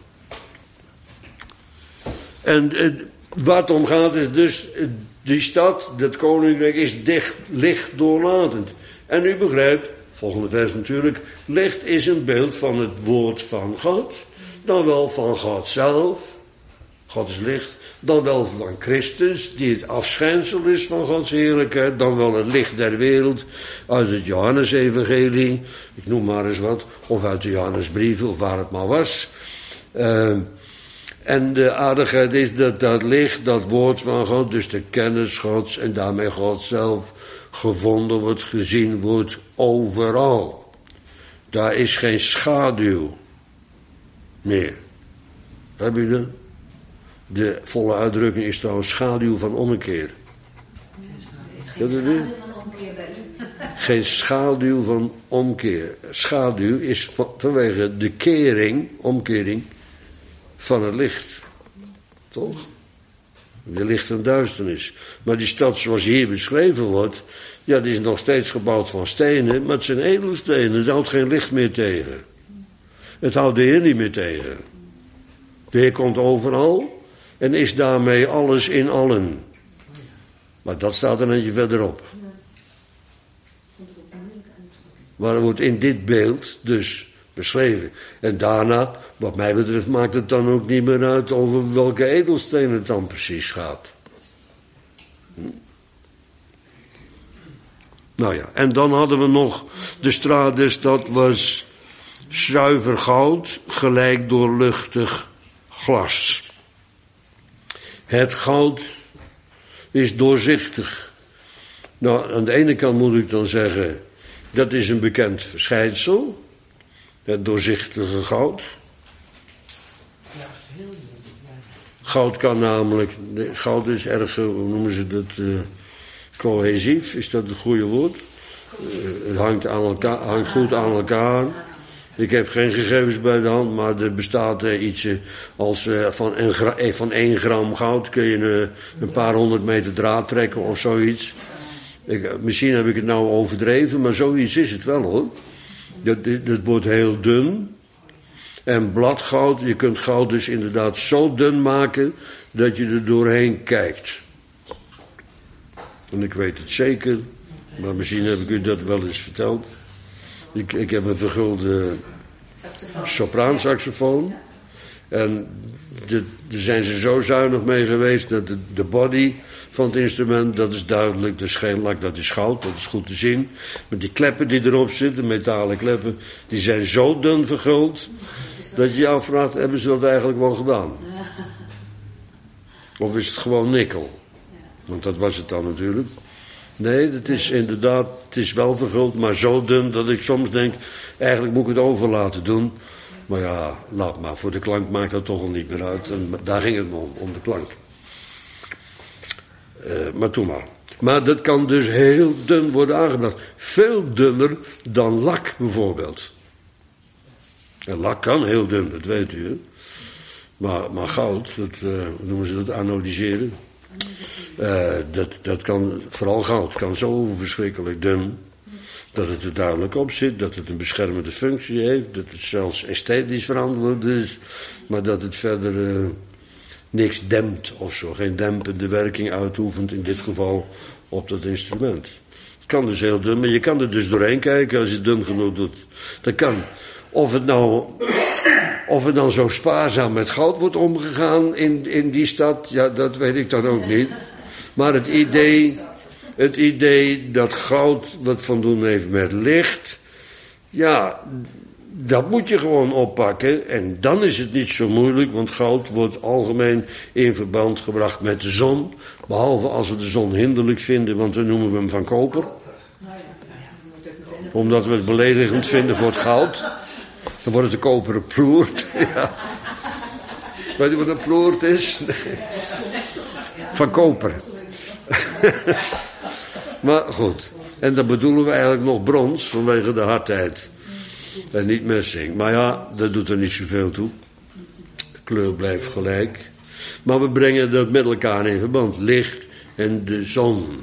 En uh, waar het om gaat is dus, uh, die stad, dat koninkrijk is dicht, licht doorlatend. En u begrijpt, volgende vers natuurlijk, licht is een beeld van het woord van God, dan wel van God zelf. God is licht. Dan wel van Christus, die het afschijnsel is van Gods heerlijkheid. Dan wel het licht der wereld uit het Johannesevangelie. Ik noem maar eens wat. Of uit de Johannesbrieven, of waar het maar was. Uh, en de aardigheid is dat dat licht, dat woord van God, dus de kennis Gods en daarmee God zelf, gevonden wordt, gezien wordt overal. Daar is geen schaduw meer. Heb je dat? De volle uitdrukking is trouwens schaduw van ommekeer. geen schaduw van omkeer bij u. Geen schaduw van omkeer. Schaduw is vanwege de kering, omkering, van het licht. Toch? De licht en duisternis. Maar die stad zoals hier beschreven wordt, ja, die is nog steeds gebouwd van stenen, maar het zijn edelstenen. Het houdt geen licht meer tegen. Het houdt de Heer niet meer tegen. De Heer komt overal. En is daarmee alles in allen. Maar dat staat een eentje verderop. Maar het wordt in dit beeld dus beschreven. En daarna, wat mij betreft, maakt het dan ook niet meer uit over welke edelsteen het dan precies gaat. Hm. Nou ja, en dan hadden we nog de Strades, dat was zuiver goud, gelijk doorluchtig glas. Het goud is doorzichtig. Nou, aan de ene kant moet ik dan zeggen, dat is een bekend verschijnsel. Het doorzichtige goud. Goud kan namelijk, goud is erg, hoe noemen ze dat, uh, cohesief, is dat het goede woord? Uh, het hangt, aan elkaar, hangt goed aan elkaar. Ik heb geen gegevens bij de hand, maar er bestaat uh, iets uh, als uh, van, een gra- eh, van één gram goud kun je uh, een paar honderd meter draad trekken of zoiets. Ik, uh, misschien heb ik het nou overdreven, maar zoiets is het wel hoor. Dat, dat wordt heel dun. En bladgoud, je kunt goud dus inderdaad zo dun maken dat je er doorheen kijkt. En ik weet het zeker, maar misschien heb ik u dat wel eens verteld. Ik, ik heb een vergulde sopraansaxofoon. En daar zijn ze zo zuinig mee geweest dat de, de body van het instrument, dat is duidelijk, de scheellak, dat is goud, dat is goed te zien. Maar die kleppen die erop zitten, metalen kleppen, die zijn zo dun verguld, dat je je afvraagt, hebben ze dat eigenlijk wel gedaan? Of is het gewoon nikkel? Want dat was het dan natuurlijk. Nee, het is inderdaad, het is wel verguld, maar zo dun dat ik soms denk, eigenlijk moet ik het over laten doen. Maar ja, laat maar, voor de klank maakt dat toch al niet meer uit. En daar ging het me om, om de klank. Uh, maar toen maar. Maar dat kan dus heel dun worden aangebracht. Veel dunner dan lak bijvoorbeeld. En lak kan heel dun, dat weet u. Hè? Maar, maar goud, dat, uh, hoe noemen ze dat, anodiseren. Uh, dat, dat kan, vooral goud, kan zo verschrikkelijk dun. Dat het er duidelijk op zit, dat het een beschermende functie heeft. Dat het zelfs esthetisch verantwoord is. Maar dat het verder uh, niks dempt of zo. Geen dempende werking uitoefent, in dit geval op dat instrument. Het kan dus heel dun, maar je kan er dus doorheen kijken als je het dun genoeg doet. Dat kan. Of het nou, of het dan zo spaarzaam met goud wordt omgegaan in, in die stad, ja, dat weet ik dan ook niet. Maar het idee, het idee dat goud wat van doen heeft met licht, ja, dat moet je gewoon oppakken. En dan is het niet zo moeilijk, want goud wordt algemeen in verband gebracht met de zon. Behalve als we de zon hinderlijk vinden, want dan noemen we hem van koper. Omdat we het beledigend vinden voor het goud. Dan wordt het de koperen ploert. Ja. Weet je wat een ploert is? Van koper. Maar goed. En dan bedoelen we eigenlijk nog brons vanwege de hardheid. En niet messing. Maar ja, dat doet er niet zoveel toe. De kleur blijft gelijk. Maar we brengen dat met elkaar in verband. Licht en de zon.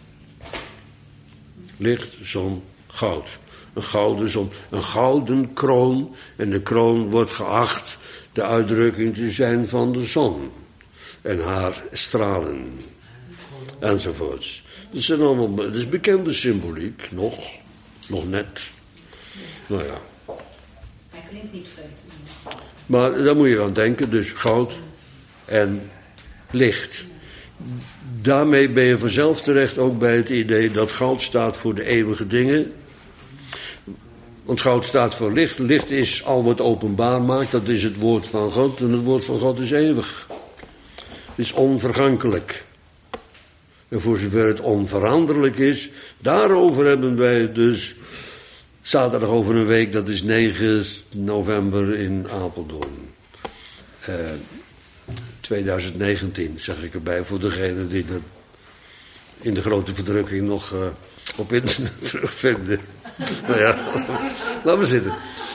Licht, zon, goud. Een gouden zon. Een gouden kroon. En de kroon wordt geacht de uitdrukking te zijn van de zon. En haar stralen. Enzovoorts. Dat zijn allemaal, dat is bekende symboliek. Nog. Nog net. Nou ja. Hij klinkt niet vreemd. Maar daar moet je aan denken. Dus goud en licht. Daarmee ben je vanzelf terecht ook bij het idee dat goud staat voor de eeuwige dingen. Want goud staat voor licht. Licht is al wat openbaar maakt. Dat is het woord van God. En het woord van God is eeuwig. Het is onvergankelijk. En voor zover het onveranderlijk is, daarover hebben wij dus zaterdag over een week, dat is negen november in Apeldoorn. Uh, twintig negentien, zeg ik erbij, voor degene die er in de grote verdrukking nog uh, op internet terugvinden. Nou ja, laat maar zitten.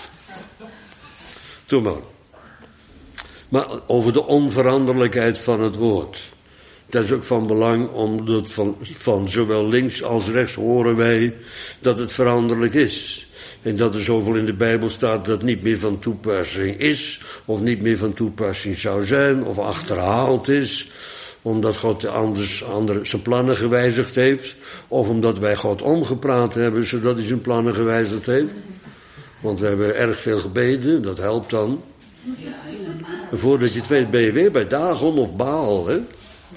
Toen maar. Maar over de onveranderlijkheid van het woord. Dat is ook van belang, omdat van, van zowel links als rechts horen wij dat het veranderlijk is. En dat er zoveel in de Bijbel staat dat niet meer van toepassing is, of niet meer van toepassing zou zijn, of achterhaald is, omdat God anders andere, zijn plannen gewijzigd heeft, of omdat wij God omgepraat hebben, zodat hij zijn plannen gewijzigd heeft. Want we hebben erg veel gebeden, dat helpt dan. En voordat je het weet ben je weer bij Dagon of Baal, hè.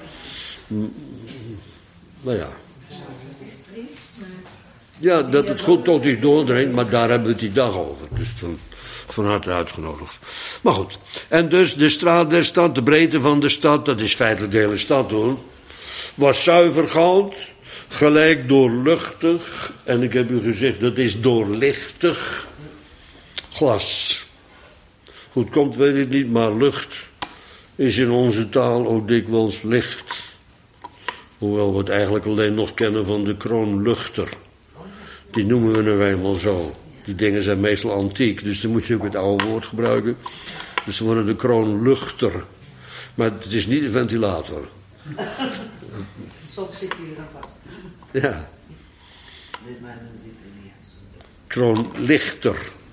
Nou ja. Het is triest, maar... Ja, dat het goed tot iets doordringt, maar daar hebben we het die dag over. Dus dan van harte uitgenodigd. Maar goed. En dus de straat der stad, de breedte van de stad, dat is feitelijk de hele stad hoor, was zuiver goud, gelijk doorluchtig, en ik heb u gezegd, dat is doorlichtig glas. Hoe het komt weet ik niet, maar lucht is in onze taal ook dikwijls licht. Hoewel we het eigenlijk alleen nog kennen van de kroonluchter. Die noemen we nou eenmaal zo. Die dingen zijn meestal antiek, dus dan moet je ook het oude woord gebruiken. Dus dan worden de kroonluchter. Maar het is niet de ventilator. Soms zit hij er aan vast. Ja. Maar dan zit hij niet. Kroonlichter.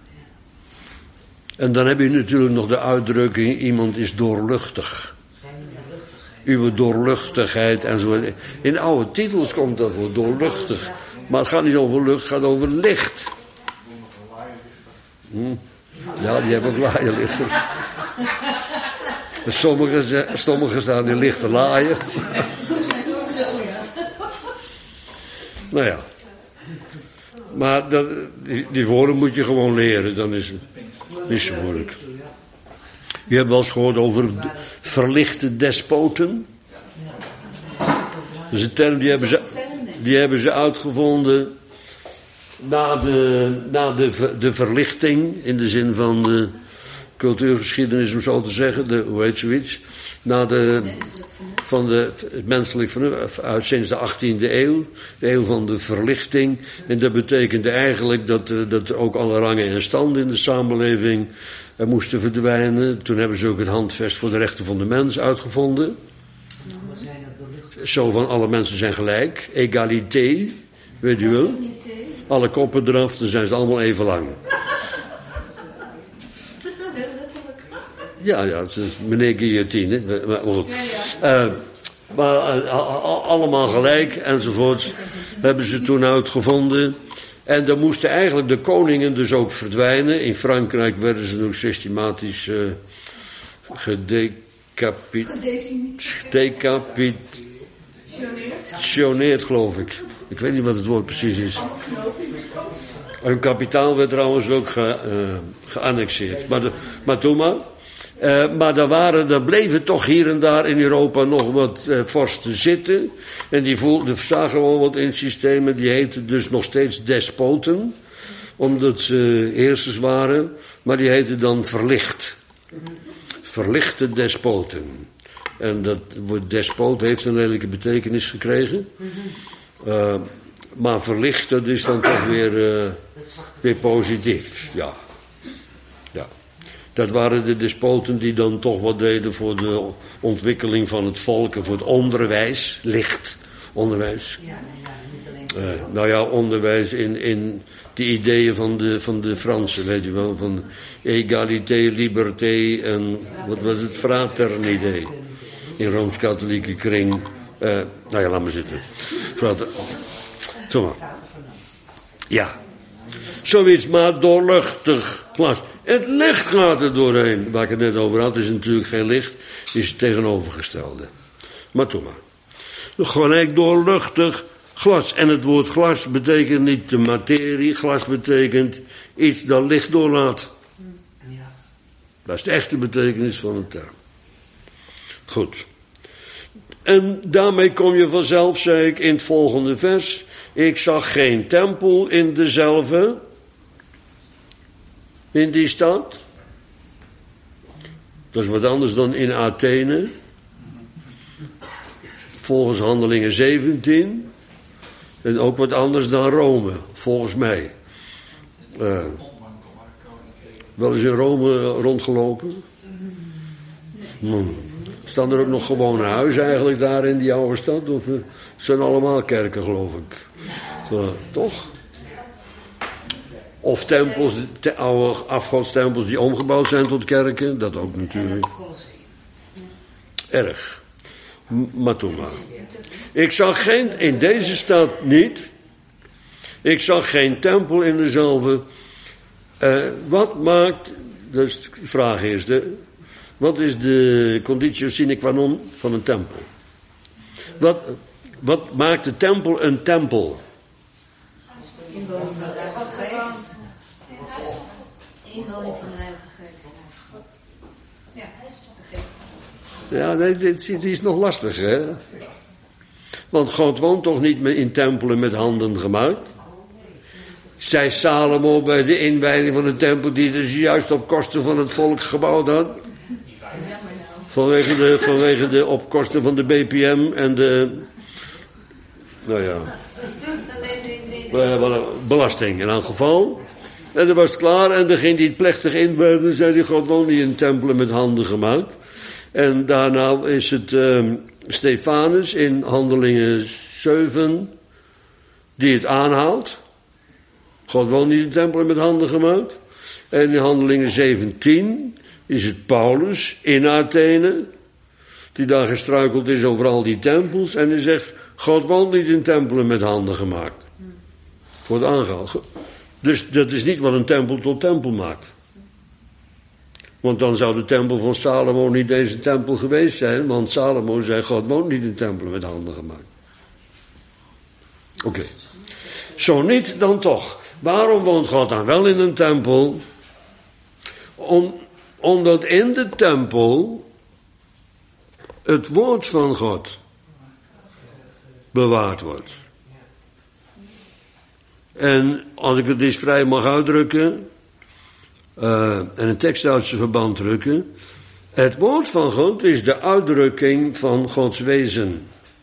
En dan heb je natuurlijk nog de uitdrukking, iemand is doorluchtig. Uw doorluchtigheid enzovoort. In oude titels komt dat voor doorluchtig. Maar het gaat niet over lucht, het gaat over licht. Hm. Ja, die hebben ook laaierlichten. Sommigen, sommigen staan in lichte laaien. Nou ja. Maar dat, die, die woorden moet je gewoon leren, dan is het niet zo moeilijk. Je hebt wel eens gehoord over verlichte despoten. Dat is een term die hebben ze, die hebben ze uitgevonden na de, na de, de verlichting, in de zin van de cultuurgeschiedenis, om zo te zeggen, de, hoe heet zoiets, na de, van de, het menselijk vernuft, uit sinds de achttiende eeuw, de eeuw van de verlichting. En dat betekende eigenlijk dat, dat ook alle rangen en standen in de samenleving er moesten verdwijnen. Toen hebben ze ook het handvest voor de rechten van de mens uitgevonden. Zo van alle mensen zijn gelijk. Egalité, weet u wel. Alle koppen eraf, dan zijn ze allemaal even lang. Ja, ja, het is meneer Guillotine. Maar, uh, maar uh, allemaal gelijk enzovoort hebben ze toen uitgevonden. En dan moesten eigenlijk de koningen dus ook verdwijnen. In Frankrijk werden ze nog systematisch uh, gedecapiteerd, geloof ik. Ik weet niet wat het woord precies is. Hun kapitaal werd trouwens ook ge, uh, geannexeerd. Maar, de, maar toen maar. Uh, maar er, waren, er bleven toch hier en daar in Europa nog wat uh, vorsten zitten. En die voelden, zagen wel wat in systemen. Die heten dus nog steeds despoten. Omdat ze heersers waren. Maar die heten dan verlicht. Verlichte despoten. En dat woord despoot heeft een lelijke betekenis gekregen. Uh, maar verlicht, dat is dan toch weer, uh, weer positief. Ja. Ja. Dat waren de despoten die dan toch wat deden voor de ontwikkeling van het volk en voor het onderwijs. Licht, onderwijs. Ja, nee, ja, uh, nou ja, onderwijs in, in de ideeën van de, van de Fransen, weet je wel. Van egalité, liberté en wat was het, fraternité. In Rooms-Katholieke kring. Uh, nou ja, laat maar zitten. Frater... Zo maar. Ja. Zoiets, maar doorluchtig glas. Het licht gaat er doorheen. Waar ik het net over had, is natuurlijk geen licht. Is het tegenovergestelde. Maar toe maar. Gelijk doorluchtig glas. En het woord glas betekent niet de materie. Glas betekent iets dat licht doorlaat. Dat is de echte betekenis van de term. Goed. En daarmee kom je vanzelf, zei ik in het volgende vers. Ik zag geen tempel in dezelfde, in die stad. Dat is wat anders dan in Athene. Volgens Handelingen zeventien. En ook wat anders dan Rome, volgens mij. Uh, wel eens in Rome rondgelopen? Hmm. Staan er ook nog gewone huizen eigenlijk daar in die oude stad? Of uh, zijn allemaal kerken, geloof ik? Zo, toch? Of tempels, te, oude afgodstempels die omgebouwd zijn tot kerken. Dat ook natuurlijk. Erg. Maar toen maar. Ik zag geen, in deze stad niet. Ik zag geen tempel in dezelfde. Uh, wat maakt, dat is de vraag eerst, hè? Wat is de conditio sine qua non van een tempel? Wat, wat maakt de tempel een tempel? Inwoning van de Heilige Geest. Inwoning van de Heilige Geest. Ja, de geest. Ja, nee, dit, dit is nog lastig, hè? Want God woont toch niet meer in tempelen met handen gemaakt? Zei Salomo bij de inwijding van de tempel, die dus juist op kosten van het volk gebouwd had? Vanwege de, vanwege de opkosten van de B P M en de... Nou ja... belasting in elk geval. En dan was het klaar en dan ging hij het plechtig inwerden. Zei hij, God woont niet in tempelen met handen gemaakt. En daarna is het uh, Stefanus in Handelingen zeven die het aanhaalt. God woont niet in tempelen met handen gemaakt. En in Handelingen zeventien is het Paulus in Athene die daar gestruikeld is over al die tempels. En hij zegt, God woont niet in tempelen met handen gemaakt. Wordt aangehaald. Dus dat is niet wat een tempel tot tempel maakt. Want dan zou de tempel van Salomo niet deze tempel geweest zijn. Want Salomo zei, God woont niet in tempelen met handen gemaakt. Oké. Okay. Zo niet, dan toch. Waarom woont God dan wel in een tempel? Om, omdat in de tempel het woord van God bewaard wordt. En als ik het eens vrij mag uitdrukken, uh, en een tekst uit zijn verband drukken, het woord van God is de uitdrukking van Gods wezen.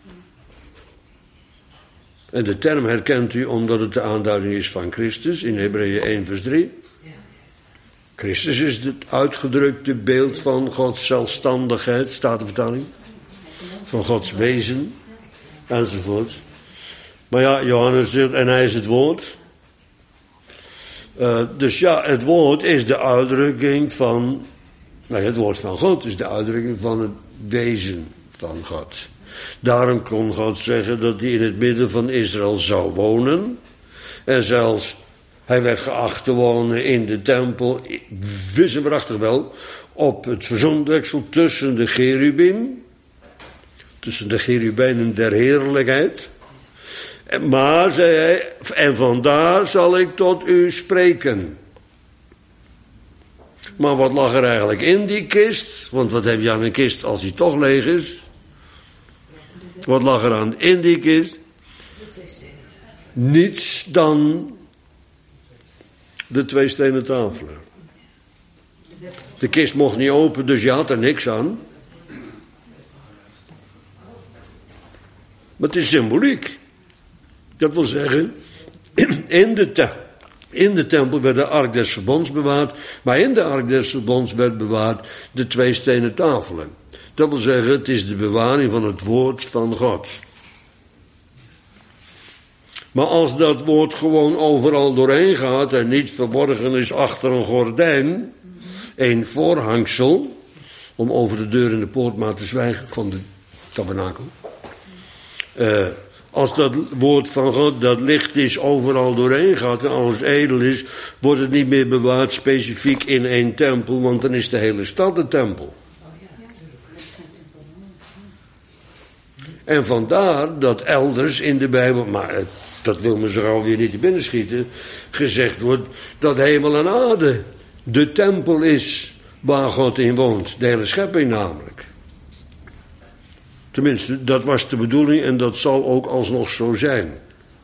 En de term herkent u omdat het de aanduiding is van Christus in Hebreeën één vers drie. Christus is het uitgedrukte beeld van Gods zelfstandigheid, staat de vertaling, van Gods wezen, enzovoort. Maar ja, Johannes zegt, en hij is het woord. Uh, dus ja, het woord is de uitdrukking van, nou, het woord van God is de uitdrukking van het wezen van God. Daarom kon God zeggen dat hij in het midden van Israël zou wonen. En zelfs, hij werd geacht te wonen in de tempel, wis en waarachtig wel, op het verzoendeksel tussen de cherubim, tussen de cherubijnen der heerlijkheid. Maar, zei hij, en vandaar zal ik tot u spreken. Maar wat lag er eigenlijk in die kist? Want wat heb je aan een kist als die toch leeg is? Wat lag er aan in die kist? Niets dan de twee stenen tafelen. De kist mocht niet open, dus je had er niks aan. Maar het is symboliek. Dat wil zeggen, in de, te, in de tempel werd de ark des verbonds bewaard, maar in de ark des verbonds werd bewaard de twee stenen tafelen. Dat wil zeggen, het is de bewaring van het woord van God. Maar als dat woord gewoon overal doorheen gaat en niet verborgen is achter een gordijn, een voorhangsel, om over de deur en de poort maar te zwijgen van de tabernakel. Uh, Als dat woord van God, dat licht is, overal doorheen gaat en alles edel is, wordt het niet meer bewaard specifiek in één tempel, want dan is de hele stad een tempel. En vandaar dat elders in de Bijbel, maar dat wil me zo gauw weer niet te binnen schieten, gezegd wordt dat hemel en aarde de tempel is waar God in woont. De hele schepping namelijk. Tenminste, dat was de bedoeling en dat zal ook alsnog zo zijn.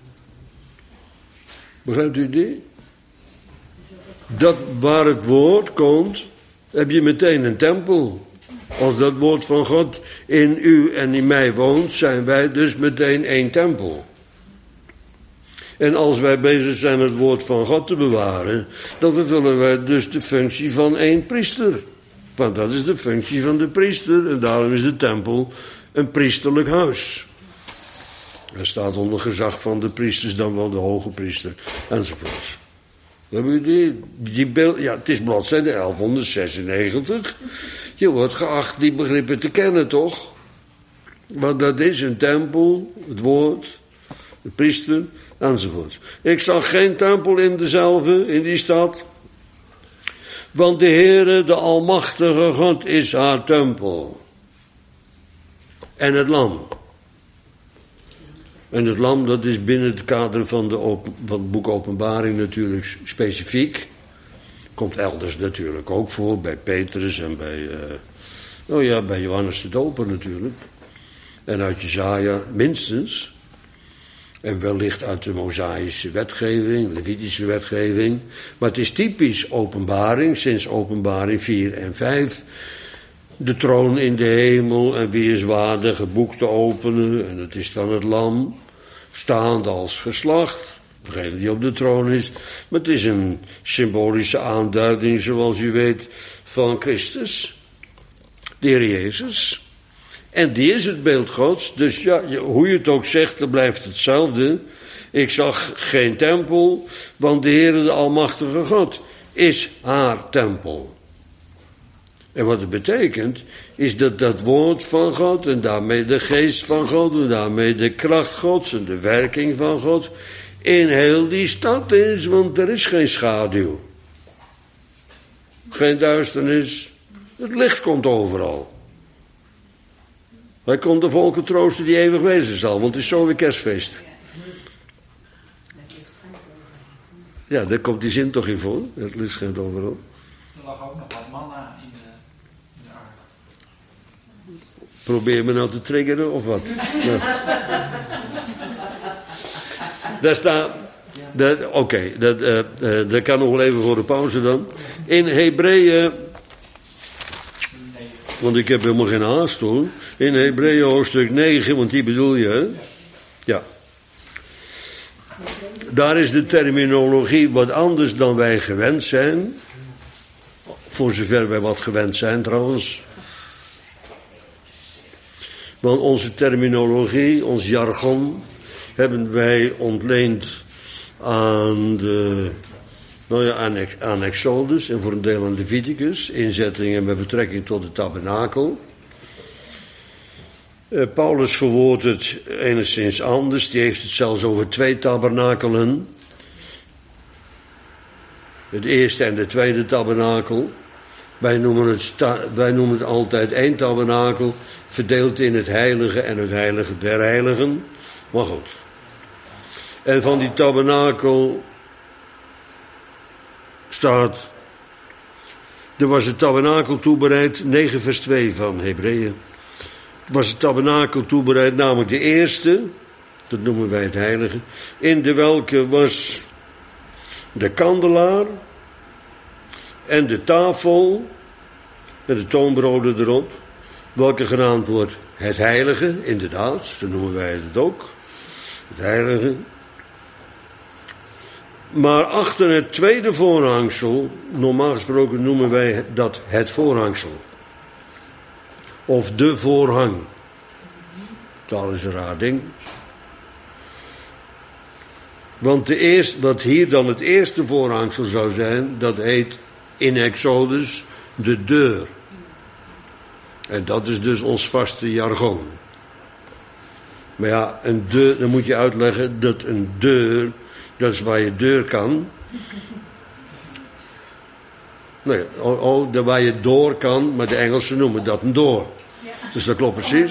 Begrijpt u die? Dat waar het woord komt, heb je meteen een tempel. Als dat woord van God in u en in mij woont, zijn wij dus meteen één tempel. En als wij bezig zijn het woord van God te bewaren, dan vervullen wij dus de functie van één priester. Want dat is de functie van de priester en daarom is de tempel een priesterlijk huis. Er staat onder gezag van de priesters dan wel de hoge priester enzovoort. Hebben u die, die beeld, ja, het is bladzijde elfhonderdzesennegentig. Je wordt geacht die begrippen te kennen, toch? Want dat is een tempel, het woord, de priester enzovoort. Ik zag geen tempel in dezelfde, in die stad. Want de Heere, de Almachtige God, is haar tempel. En het lam. En het lam, dat is binnen het kader van, de open, van het boek Openbaring natuurlijk specifiek. Komt elders natuurlijk ook voor, bij Petrus en bij, uh, oh ja, bij Johannes de Doper natuurlijk. En uit Jesaja minstens. En wellicht uit de Mosaïsche wetgeving, Levitische wetgeving. Maar het is typisch Openbaring, sinds Openbaring vier en vijf. de troon in de hemel en wie is waardig het boek te openen. En het is dan het lam, staand als geslacht, degene die op de troon is. Maar het is een symbolische aanduiding, zoals u weet, van Christus, de Heer Jezus. En die is het beeld Gods, dus ja, hoe je het ook zegt, dan blijft hetzelfde. Ik zag geen tempel, want de Heer, de Almachtige God, is haar tempel. En wat het betekent, is dat dat woord van God en daarmee de geest van God en daarmee de kracht Gods en de werking van God in heel die stad is, want er is geen schaduw. Geen duisternis, het licht komt overal. Hij komt de volken troosten die eeuwig wezen zal, want het is zo weer kerstfeest. Ja, daar komt die zin toch in voor, het licht schijnt overal. Er lag ook nog wat manna in de, in de ark. Probeer me nou te triggeren of wat? Ja. Daar staat, oké, okay, dat, uh, uh, dat kan nog wel even voor de pauze dan. In Hebreeën, want ik heb helemaal geen haast hoor. In Hebreeën hoofdstuk negen, want die bedoel je, hè? Ja. Daar is de terminologie wat anders dan wij gewend zijn. Voor zover wij wat gewend zijn trouwens. Want onze terminologie, ons jargon, hebben wij ontleend aan de, nou ja, aan, aan Exodus en voor een deel aan Leviticus, inzettingen met betrekking tot de tabernakel. Uh, Paulus verwoordt het enigszins anders, die heeft het zelfs over twee tabernakelen. Het eerste en de tweede tabernakel. Wij noemen het, wij noemen het altijd één tabernakel, verdeeld in het heilige en het heilige der heiligen. Maar goed. En van die tabernakel staat, er was het tabernakel toebereid, negen vers twee van Hebreeën. Was het tabernakel toebereid, namelijk de eerste, dat noemen wij het heilige, in de welke was de kandelaar en de tafel met de toonbroden erop, welke genaamd wordt het heilige, inderdaad, zo noemen wij het ook, het heilige. Maar achter het tweede voorhangsel, normaal gesproken noemen wij dat het voorhangsel. Of de voorhang. Dat is een raar ding. Want de eerste, wat hier dan het eerste voorhangsel zou zijn, dat heet in Exodus de deur. En dat is dus ons vaste jargon. Maar ja, een deur, dan moet je uitleggen dat een deur, dat is waar je deur kan. Nee, oh, oh, daar waar je door kan, maar de Engelsen noemen dat een door. Dus dat klopt precies.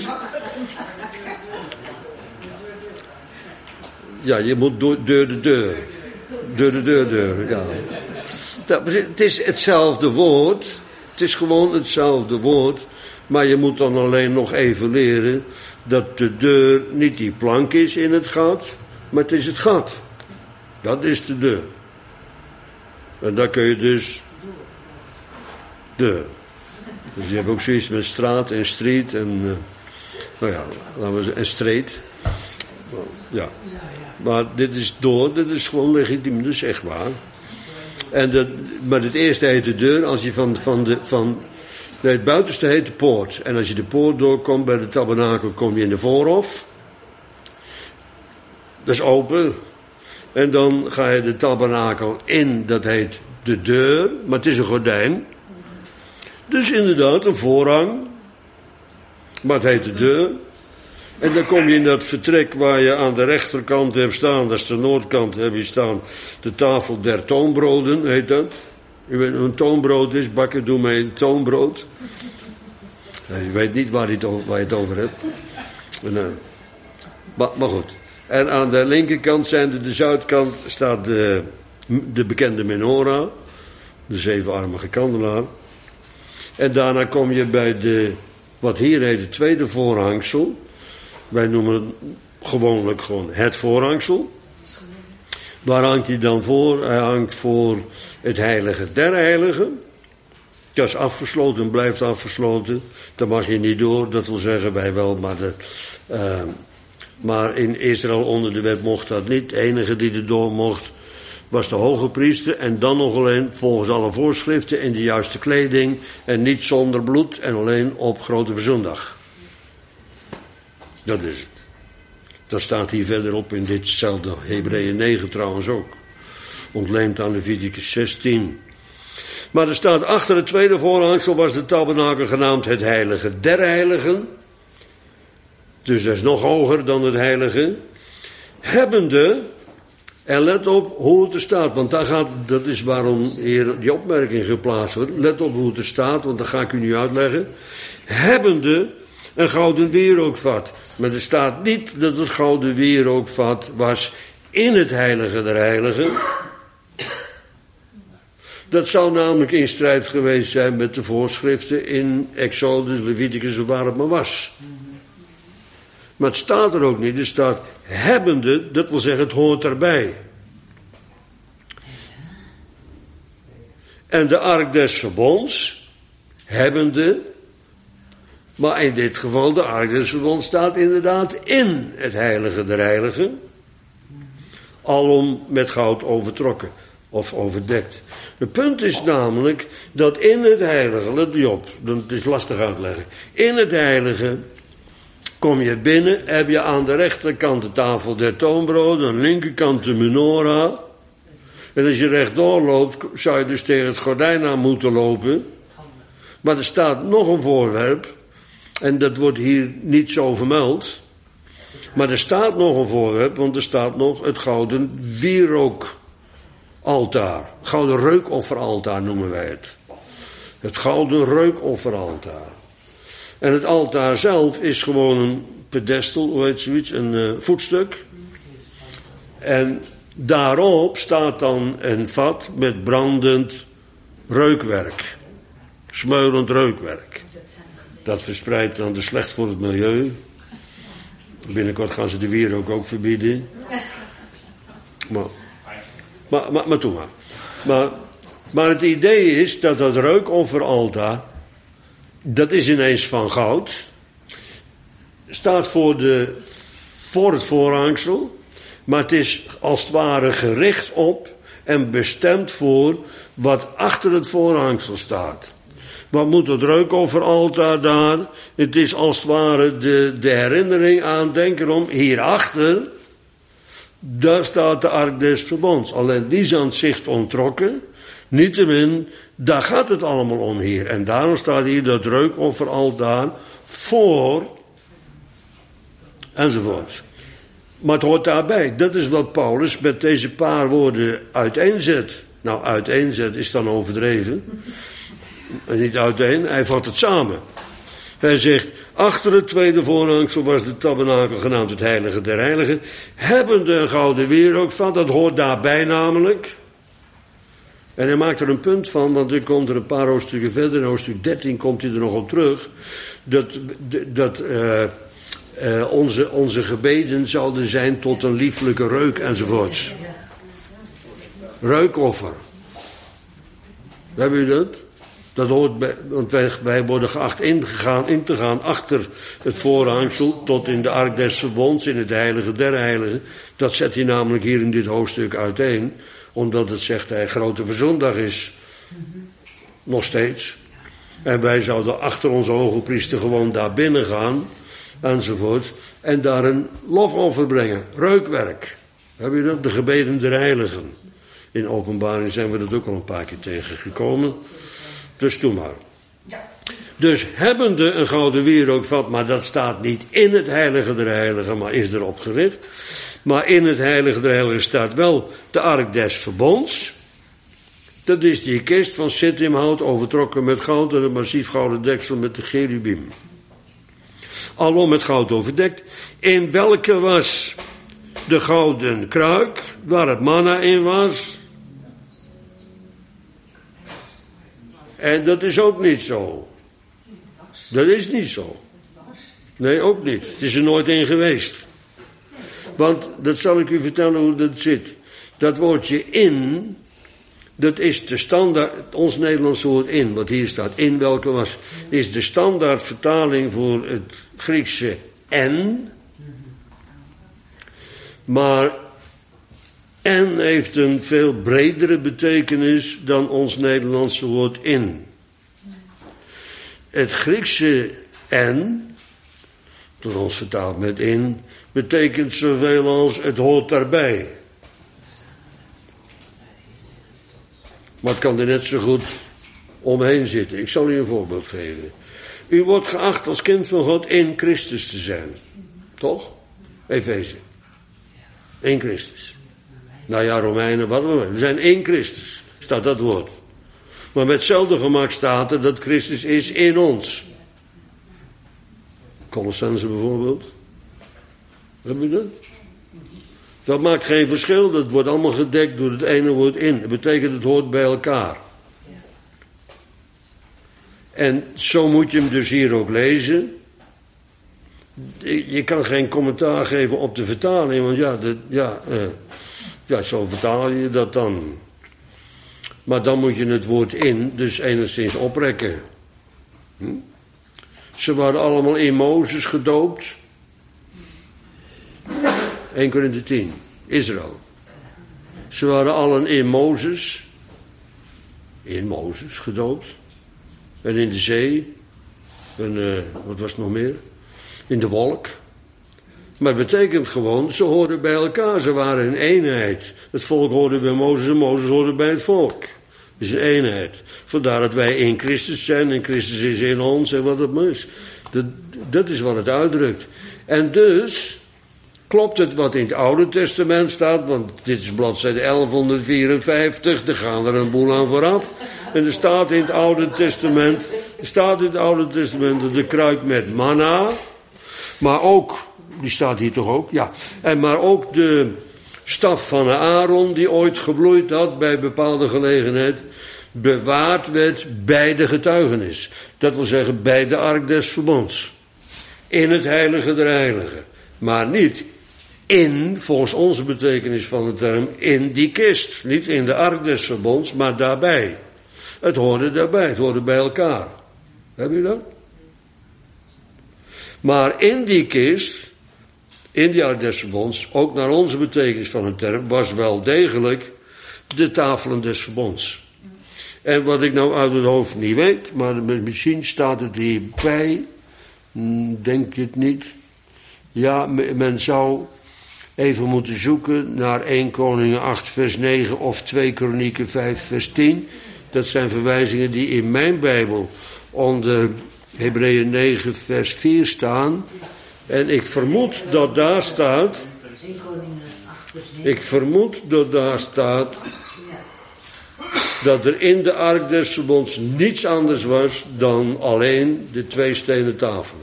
Ja, je moet door, door de deur. Door de deur, deur, ja. Dat, het is hetzelfde woord. Het is gewoon hetzelfde woord. Maar je moet dan alleen nog even leren dat de deur niet die plank is in het gat, maar het is het gat. Dat is de deur. En daar kun je dus deur. Dus je hebt ook zoiets met straat en street en, uh, nou ja, laten we zeggen, en street. Ja. Maar dit is door, dit is gewoon legitiem, dat is echt waar. En dat, maar het eerste heet de deur, als je van, van de, van, nee, het buitenste heet de poort. En als je de poort doorkomt bij de tabernakel, kom je in de voorhof. Dat is open. En dan ga je de tabernakel in, dat heet de deur, maar het is een gordijn. Dus inderdaad, een voorhang. Maar het heet de deur. En dan kom je in dat vertrek waar je aan de rechterkant hebt staan, dat is de noordkant, heb je staan, de tafel der toonbroden, heet dat. U weet wat een toonbrood is, bakken doe mij een toonbrood. Ja, je weet niet waar je het over, waar je het over hebt. En, uh, maar, maar goed. En aan de linkerkant, zijn de, de zuidkant, staat de, de bekende menorah, de zevenarmige kandelaar. En daarna kom je bij de, wat hier heet, het tweede voorhangsel. Wij noemen het gewoonlijk gewoon het voorhangsel. Waar hangt hij dan voor? Hij hangt voor het heilige der heiligen. Dat is afgesloten, blijft afgesloten. Daar mag je niet door, dat wil zeggen wij wel, maar, de, uh, maar in Israël onder de wet mocht dat niet. De enige die er door mocht was de hoge priester en dan nog alleen volgens alle voorschriften in de juiste kleding en niet zonder bloed en alleen op Grote Verzondag. Dat is het. Dat staat hier verderop in ditzelfde Hebreeën negen trouwens ook. Ontleend aan Leviticus zestien. Maar er staat achter het tweede voorhangsel was de tabernakel genaamd het heilige der heiligen. Dus dat is nog hoger dan het heilige. Hebbende, en let op hoe het er staat, want daar gaat, dat is waarom hier die opmerking geplaatst wordt. Let op hoe het er staat, want dat ga ik u nu uitleggen. Hebbende een gouden wierookvat. Maar er staat niet dat het gouden wierookvat was in het heilige der heiligen. Dat zou namelijk in strijd geweest zijn met de voorschriften in Exodus, Leviticus, waar het maar was. Maar het staat er ook niet. Er staat hebbende, dat wil zeggen het hoort erbij. En de ark des verbonds, hebbende, maar in dit geval de ark des verbonds staat inderdaad in het heilige der heiligen. Alom met goud overtrokken of overdekt. Het punt is namelijk dat in het heilige, let je op, dat is lastig uitleggen. In het heilige kom je binnen, heb je aan de rechterkant de tafel der toonbroden, aan de linkerkant de menorah. En als je rechtdoor loopt, zou je dus tegen het gordijn aan moeten lopen. Maar er staat nog een voorwerp, en dat wordt hier niet zo vermeld. Maar er staat nog een voorwerp, want er staat nog het gouden wierookaltaar. Gouden reukofferaltaar noemen wij het. Het gouden reukofferaltaar. En het altaar zelf is gewoon een pedestal, hoe heet zoiets, een uh, voetstuk. En daarop staat dan een vat met brandend reukwerk. Smeulend reukwerk. Dat verspreidt dan de slecht voor het milieu. Binnenkort gaan ze de wierook ook verbieden. Maar, maar, maar, maar toe maar. maar. Maar het idee is dat dat reukofferaltaar, dat is ineens van goud. Staat voor, de, voor het voorhangsel. Maar het is als het ware gericht op en bestemd voor wat achter het voorhangsel staat. Wat moet het reukofferaltaar daar? Het is als het ware de, de herinnering aan, denk erom, hierachter, daar staat de ark des verbonds. Alleen die is aan het zicht onttrokken. Niettemin, daar gaat het allemaal om hier. En daarom staat hier dat reukofferaltaar voor, enzovoort. Maar het hoort daarbij. Dat is wat Paulus met deze paar woorden uiteenzet. Nou, uiteenzet is dan overdreven. En niet uiteen, hij vat het samen. Hij zegt, achter het tweede voorhangsel was de tabernakel genaamd het heilige der heiligen. Hebbende een gouden wierookvat, dat hoort daarbij namelijk. En hij maakt er een punt van, want er komt er een paar hoofdstukken verder, in hoofdstuk dertien komt hij er nog op terug. Dat, dat uh, uh, onze, onze gebeden zouden zijn tot een lieflijke reuk enzovoorts. Reukoffer. Hebben jullie dat? Dat hoort bij, want wij, wij worden geacht ingegaan, in te gaan achter het voorhangsel tot in de ark des verbonds, in het heilige der heiligen. Dat zet hij namelijk hier in dit hoofdstuk uiteen, omdat het zegt hij grote verzondag is. Nog steeds. En wij zouden achter onze hoge priester gewoon daar binnen gaan, enzovoort, en daar een lofoffer brengen. Reukwerk. Heb je dat? De gebeden der heiligen. In Openbaring zijn we dat ook al een paar keer tegengekomen. Dus doe maar. Dus hebbende een gouden wierookvat, maar dat staat niet in het heilige der heiligen, maar is erop gericht. Maar in het heilige der heiligen staat wel de ark des verbonds. Dat is die kist van sittimhout, overtrokken met goud en een massief gouden deksel met de cherubim. Alom met goud overdekt. In welke was de gouden kruik, waar het manna in was? En dat is ook niet zo. Dat is niet zo. Nee, ook niet. Het is er nooit in geweest. Want, dat zal ik u vertellen hoe dat zit. Dat woordje in, Dat is de standaard, ons Nederlandse woord in, wat hier staat, in welke was, is de standaard vertaling voor het Griekse en. Maar en heeft een veel bredere betekenis dan ons Nederlandse woord in. Het Griekse en, door ons vertaald met in, betekent zoveel als het hoort daarbij. Maar het kan er net zo goed omheen zitten. Ik zal u een voorbeeld geven. U wordt geacht als kind van God in Christus te zijn. Toch? Efeze. In Christus. Nou ja, Romeinen, wat we We zijn in Christus, staat dat woord. Maar met hetzelfde gemak staat er dat Christus is in ons. Colossenzen bijvoorbeeld. Heb je dat? Dat maakt geen verschil, dat wordt allemaal gedekt door het ene woord in. Dat betekent het hoort bij elkaar. En zo moet je hem dus hier ook lezen. Je kan geen commentaar geven op de vertaling, want ja, de, ja, uh, ja, zo vertaal je dat dan. Maar dan moet je het woord in dus enigszins oprekken. Hm? Ze waren allemaal in Mozes gedoopt. Eerste Korinthe tien, Israël. Ze waren allen in Mozes, in Mozes gedoopt. En in de zee. En uh, wat was het nog meer? In de wolk. Maar het betekent gewoon, ze hoorden bij elkaar, ze waren een eenheid. Het volk hoorde bij Mozes en Mozes hoorde bij het volk. Het is een eenheid. Vandaar dat wij in Christus zijn en Christus is in ons en wat het is. Dat, dat is wat het uitdrukt. En dus klopt het wat in het Oude Testament staat, want dit is bladzijde elfhonderdvierenvijftig, daar gaan er een boel aan vooraf. En er staat in het Oude Testament, er staat in het Oude Testament dat de kruik met manna, maar ook, die staat hier toch ook, ja, en maar ook de staf van Aaron, die ooit gebloeid had bij bepaalde gelegenheid, bewaard werd bij de getuigenis. Dat wil zeggen bij de ark des verbonds. In het heilige der heiligen. Maar niet in, volgens onze betekenis van de term, in die kist. Niet in de ark des verbonds, maar daarbij. Het hoorde daarbij, het hoorde bij elkaar. Heb je dat? Maar in die kist, in die ark des verbonds, ook naar onze betekenis van een term, was wel degelijk de tafelen des verbonds. En wat ik nou uit het hoofd niet weet, maar misschien staat het hierbij, denk je het niet. Ja, men zou even moeten zoeken naar Eerste Koningen acht vers negen of Tweede Kronieken vijf vers tien. Dat zijn verwijzingen die in mijn Bijbel onder Hebreeën negen vers vier staan. En ik vermoed dat daar staat, ik vermoed dat daar staat, dat er in de ark des verbonds niets anders was dan alleen de twee stenen tafelen.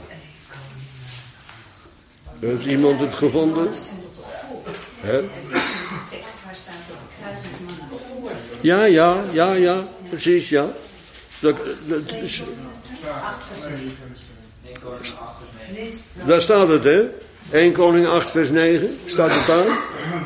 Heeft iemand het gevonden? He? Ja, ja, ja, ja, precies, ja. Dat, dat is, daar staat het, hè? Eerste Koning acht vers negen, staat het daar?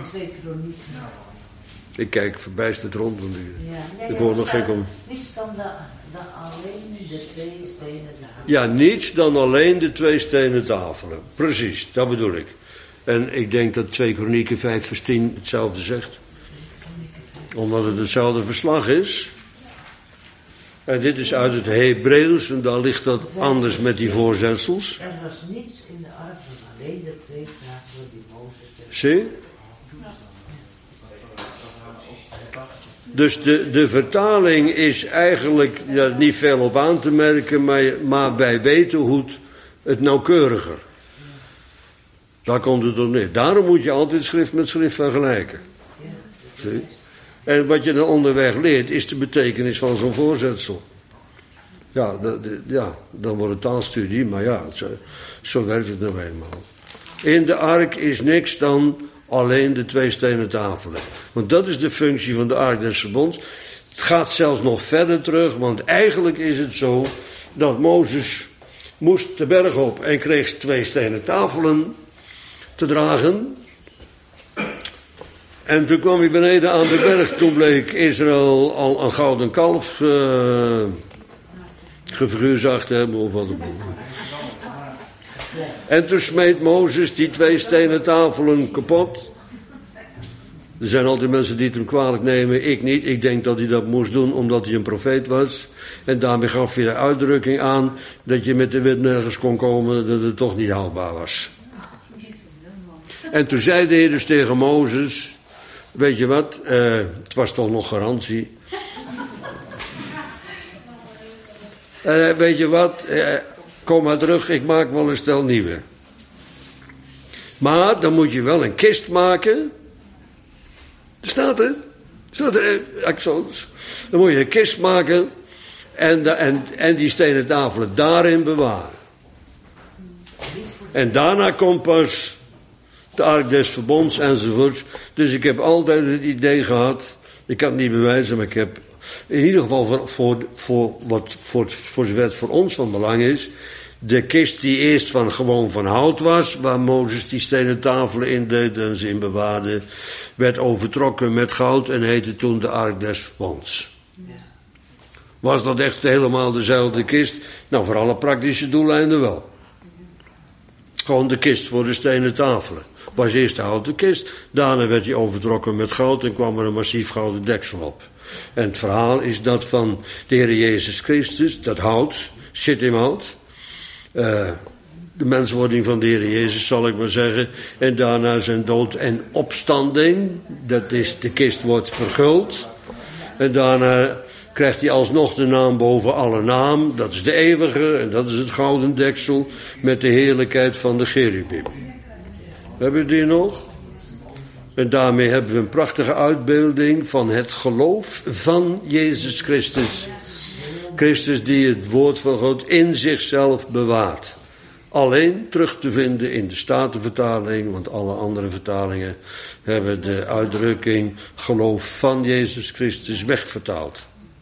Ik kijk verbijsterd rond. Want ik, ja, nee, ik hoor nog geen kom. Niets dan, de, dan alleen de twee stenen tafelen. Ja, niets dan alleen de twee stenen tafelen. Precies, dat bedoel ik. En ik denk dat Tweede Kronieken vijf vers tien hetzelfde zegt. Omdat het hetzelfde verslag is. En dit is uit het Hebreeuws, en daar ligt dat anders met die voorzetsels. Er was niets in de ark dan alleen de twee tafelen die Mozes... Zie? Dus de, de vertaling is eigenlijk ja, niet veel op aan te merken, maar, maar wij weten hoe het, het nauwkeuriger. Daar komt het op neer. Daarom moet je altijd schrift met schrift vergelijken. Zie? En wat je dan onderweg leert, is de betekenis van zo'n voorzetsel. Ja, de, de, ja dan wordt het taalstudie, maar ja, zo, zo werkt het nou eenmaal. In de ark is niks dan alleen de twee stenen tafelen. Want dat is de functie van de ark des verbonds. Het gaat zelfs nog verder terug, want eigenlijk is het zo dat Mozes moest de berg op en kreeg twee stenen tafelen te dragen. En toen kwam hij beneden aan de berg. Toen bleek Israël al een gouden kalf uh, gefiguurzacht te hebben. Of wat. En toen smeet Mozes die twee stenen tafelen kapot. Er zijn altijd mensen die het hem kwalijk nemen. Ik niet. Ik denk dat hij dat moest doen omdat hij een profeet was. En daarmee gaf hij de uitdrukking aan dat je met de wet nergens kon komen, dat het toch niet haalbaar was. En toen zei de Heer dus tegen Mozes, weet je wat, uh, het was toch nog garantie. Uh, weet je wat, uh, kom maar terug, ik maak wel een stel nieuwe. Maar dan moet je wel een kist maken. Staat er, staat er, Exodus. Dan moet je een kist maken en, de, en, en die stenen tafelen daarin bewaren. En daarna komt pas de ark des verbonds enzovoorts. Dus ik heb altijd het idee gehad, ik kan het niet bewijzen, maar ik heb in ieder geval voor, voor, voor wat voor, voor zover het voor ons van belang is, de kist die eerst van, gewoon van hout was, waar Mozes die stenen tafelen in deed en ze in bewaarde, werd overtrokken met goud en heette toen de ark des verbonds. Was dat echt helemaal dezelfde kist? Nou, voor alle praktische doeleinden wel. Gewoon de kist voor de stenen tafelen. Was eerst de houten kist, daarna werd die overtrokken met goud en kwam er een massief gouden deksel op. En het verhaal is dat van de Heer Jezus Christus, dat hout, zit in hout. Uh, de menswording van de Heer Jezus, zal ik maar zeggen. En daarna zijn dood en opstanding. Dat is, de kist wordt verguld. En daarna krijgt hij alsnog de naam boven alle naam. Dat is de eeuwige en dat is het gouden deksel met de heerlijkheid van de cherubim. Hebben we die nog? En daarmee hebben we een prachtige uitbeelding van het geloof van Jezus Christus. Christus die het woord van God in zichzelf bewaart. Alleen terug te vinden in de Statenvertaling, want alle andere vertalingen hebben de uitdrukking geloof van Jezus Christus wegvertaald.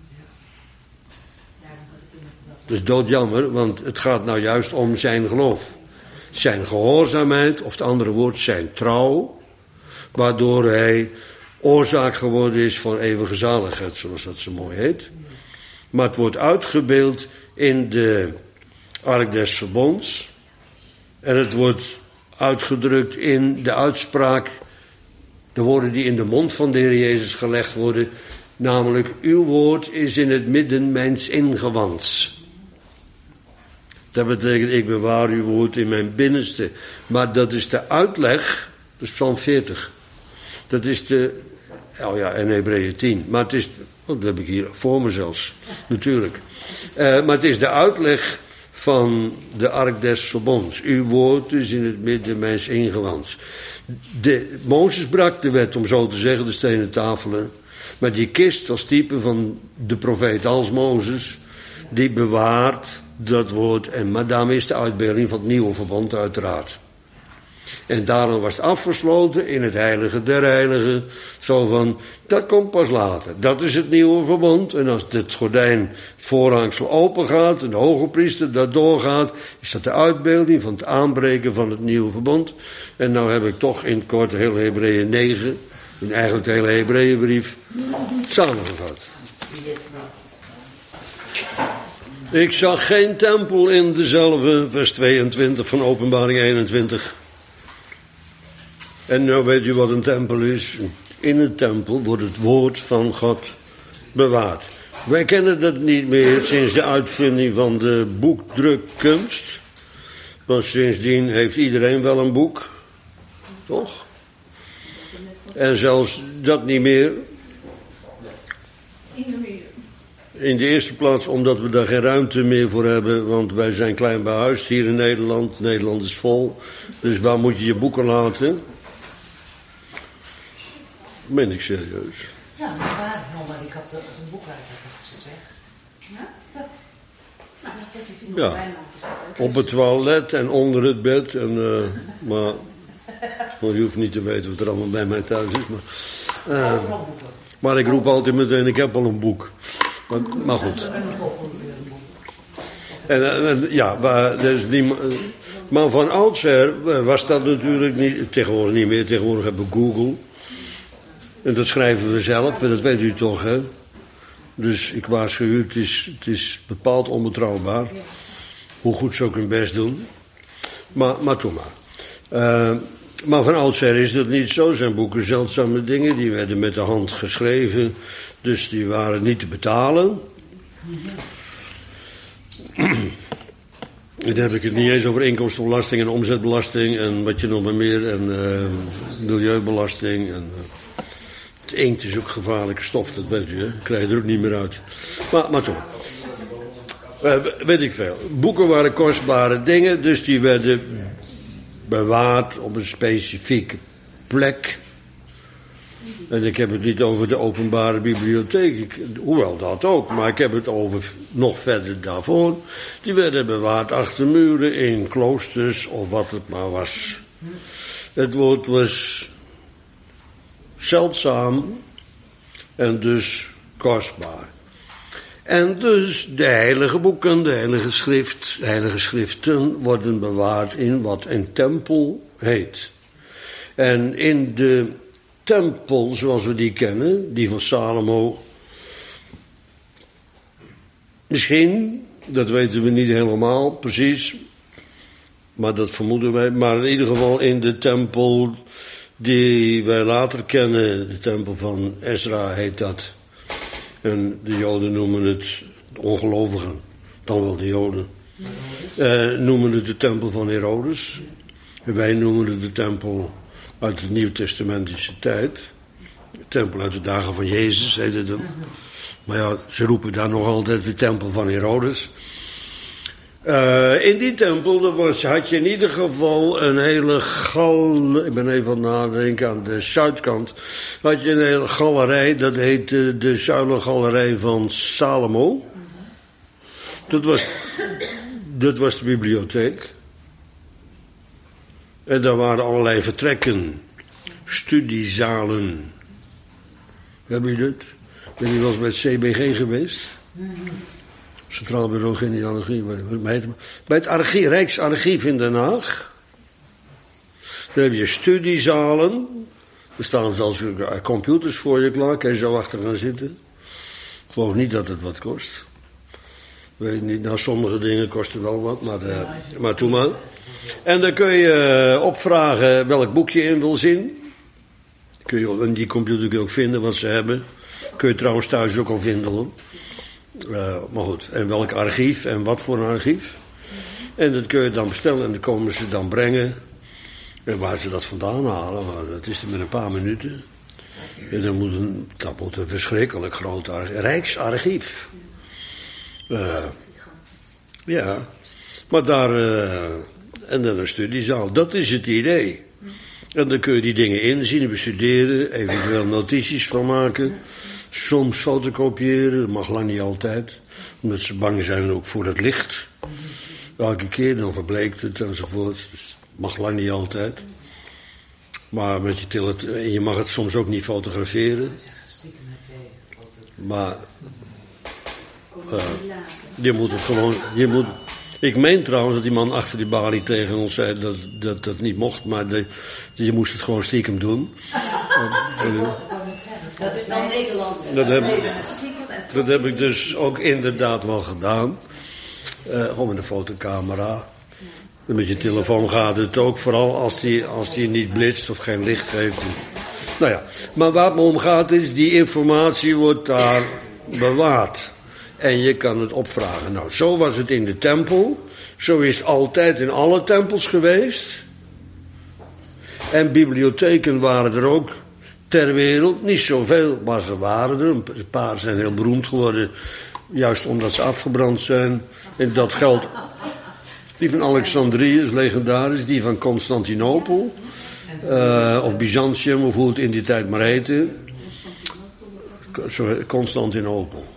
Dat is doodjammer, want het gaat nou juist om zijn geloof. Zijn gehoorzaamheid, of het andere woord zijn trouw, waardoor hij oorzaak geworden is van eeuwige zaligheid, zoals dat zo mooi heet. Maar het wordt uitgebeeld in de ark des verbonds. En het wordt uitgedrukt in de uitspraak, de woorden die in de mond van de Heer Jezus gelegd worden. Namelijk, uw woord is in het midden mijns ingewants. Dat betekent, ik bewaar uw woord in mijn binnenste. Maar dat is de uitleg, dat is Psalm veertig. Dat is de, oh ja, en Hebreeën tien. Maar het is, oh, dat heb ik hier voor me zelfs, natuurlijk. Uh, maar het is de uitleg van de ark des verbonds. Uw woord is in het midden mijns ingewants. De, Mozes brak de wet, om zo te zeggen, de stenen tafelen. Maar die kist als type van de profeet als Mozes, die bewaart dat woord. En maar daarmee is de uitbeelding van het nieuwe verbond uiteraard. En daarom was het afgesloten in het heilige der heiligen. Zo van, dat komt pas later. Dat is het nieuwe verbond. En als het gordijn, het voorhangsel open gaat en de hoge priester dat doorgaat, is dat de uitbeelding van het aanbreken van het nieuwe verbond. En nou heb ik toch in het kort de hele Hebreeën negen, en eigenlijk de hele Hebreeënbrief, samengevat. Ik zag geen tempel in dezelfde, vers tweeëntwintig van Openbaring eenentwintig. En nou weet u wat een tempel is. In een tempel wordt het woord van God bewaard. Wij kennen dat niet meer sinds de uitvinding van de boekdrukkunst. Want sindsdien heeft iedereen wel een boek. Toch? En zelfs dat niet meer. In de eerste plaats omdat we daar geen ruimte meer voor hebben. Want wij zijn klein behuisd hier in Nederland. Nederland is vol. Dus waar moet je je boeken laten? Ben ik serieus? Ja, maar waar? Nou, maar ik had wel een boek uit, dat is weg. Ja? Nou, dat heb je nog ja. bijna gezegd. Op het toilet en onder het bed. En, uh, maar, maar je hoeft niet te weten wat er allemaal bij mij thuis is. Maar, uh, maar ik roep altijd meteen, ik heb al een boek. Maar, maar goed. En, en ja, maar, dus die, maar van oudsher was dat natuurlijk niet, tegenwoordig niet meer. Tegenwoordig hebben we Google. En dat schrijven we zelf, en dat weet u toch, hè? Dus ik waarschuw u, het is, het is bepaald onbetrouwbaar. Hoe goed ze ook hun best doen. Maar, maar toe maar. Uh, maar van oudsher is dat niet zo. Zijn boeken zeldzame dingen, die werden met de hand geschreven. Dus die waren niet te betalen. Dan heb ik het niet eens over inkomstenbelasting en omzetbelasting en wat je nog maar meer. En uh, milieubelasting. En, uh, het inkt is ook gevaarlijke stof, dat weet u, hè. Krijg je er ook niet meer uit. Maar, maar toch. Uh, weet ik veel. Boeken waren kostbare dingen, dus die werden bewaard op een specifieke plek. En ik heb het niet over de openbare bibliotheek, ik, hoewel dat ook, maar ik heb het over nog verder daarvoor. Die werden bewaard achter muren, in kloosters of wat het maar was. Het woord was zeldzaam en dus kostbaar. En dus de heilige boeken, de heilige schrift, de heilige schriften worden bewaard in wat een tempel heet. En in de tempel zoals we die kennen, die van Salomo, misschien, dat weten we niet helemaal precies, maar dat vermoeden wij, maar in ieder geval in de tempel die wij later kennen, de tempel van Ezra heet dat. En de Joden noemen het, de ongelovigen, dan wel de Joden, eh, noemen het de tempel van Herodes. En wij noemen het de tempel uit de Nieuwtestamentische tijd. De tempel uit de dagen van Jezus heette het. Maar ja, ze roepen daar nog altijd de tempel van Herodes. Uh, in die tempel was, had je in ieder geval een hele gal... Ik ben even aan het nadenken, aan de zuidkant had je een hele galerij, dat heette de Zuilengalerij van Salomo. Dat was, dat was de bibliotheek. En daar waren allerlei vertrekken, studiezalen. Heb je dat? Ben je wel eens bij het C B G geweest? Centraal Bureau Genealogie. Bij het archief, Rijksarchief in Den Haag. Daar heb je studiezalen. Er staan zelfs computers voor je klaar. Kan je zo achter gaan zitten. Ik geloof niet dat het wat kost. Weet niet, nou sommige dingen kosten wel wat, maar, uh, maar toe maar. En dan kun je opvragen welk boek je in wil zien. Kun je, en die computer kun je ook vinden wat ze hebben. Kun je trouwens thuis ook al vinden hoor. Uh, maar goed, en welk archief en wat voor een archief. En dat kun je dan bestellen en dan komen ze dan brengen. En waar ze dat vandaan halen, maar dat is er met een paar minuten. En dan moet een, dat moet een verschrikkelijk groot archief. Rijksarchief. Uh, ja, maar daar... Uh, en dan een studiezaal. Dat is het idee. En dan kun je die dingen inzien, bestuderen, eventueel notities van maken. Soms fotocopiëren, dat mag lang niet altijd. Omdat ze bang zijn ook voor het licht. Elke keer, dan verbleekt het enzovoort. Dus het mag lang niet altijd. Maar met je tillet, je mag het soms ook niet fotograferen. Maar uh, je moet het gewoon... Je moet, ik meen trouwens dat die man achter die balie tegen ons zei dat dat, dat niet mocht. Maar de, je moest het gewoon stiekem doen. uh, Dat is dan Nederlands. Dat heb, dat heb ik dus ook inderdaad wel gedaan. Uh, gewoon met een fotocamera. En met je telefoon gaat het ook. Vooral als die, als die niet blitst of geen licht heeft. Nou ja, maar waar het me om gaat is, die informatie wordt daar bewaard. En je kan het opvragen. Nou, zo was het in de tempel. Zo is het altijd in alle tempels geweest. En bibliotheken waren er ook ter wereld. Niet zoveel, maar ze waren er. Een paar zijn heel beroemd geworden. Juist omdat ze afgebrand zijn. En dat geldt. Die van Alexandrië is legendarisch. Die van Constantinopel. Uh, of Byzantium, of hoe het in die tijd maar heette. Constantinopel.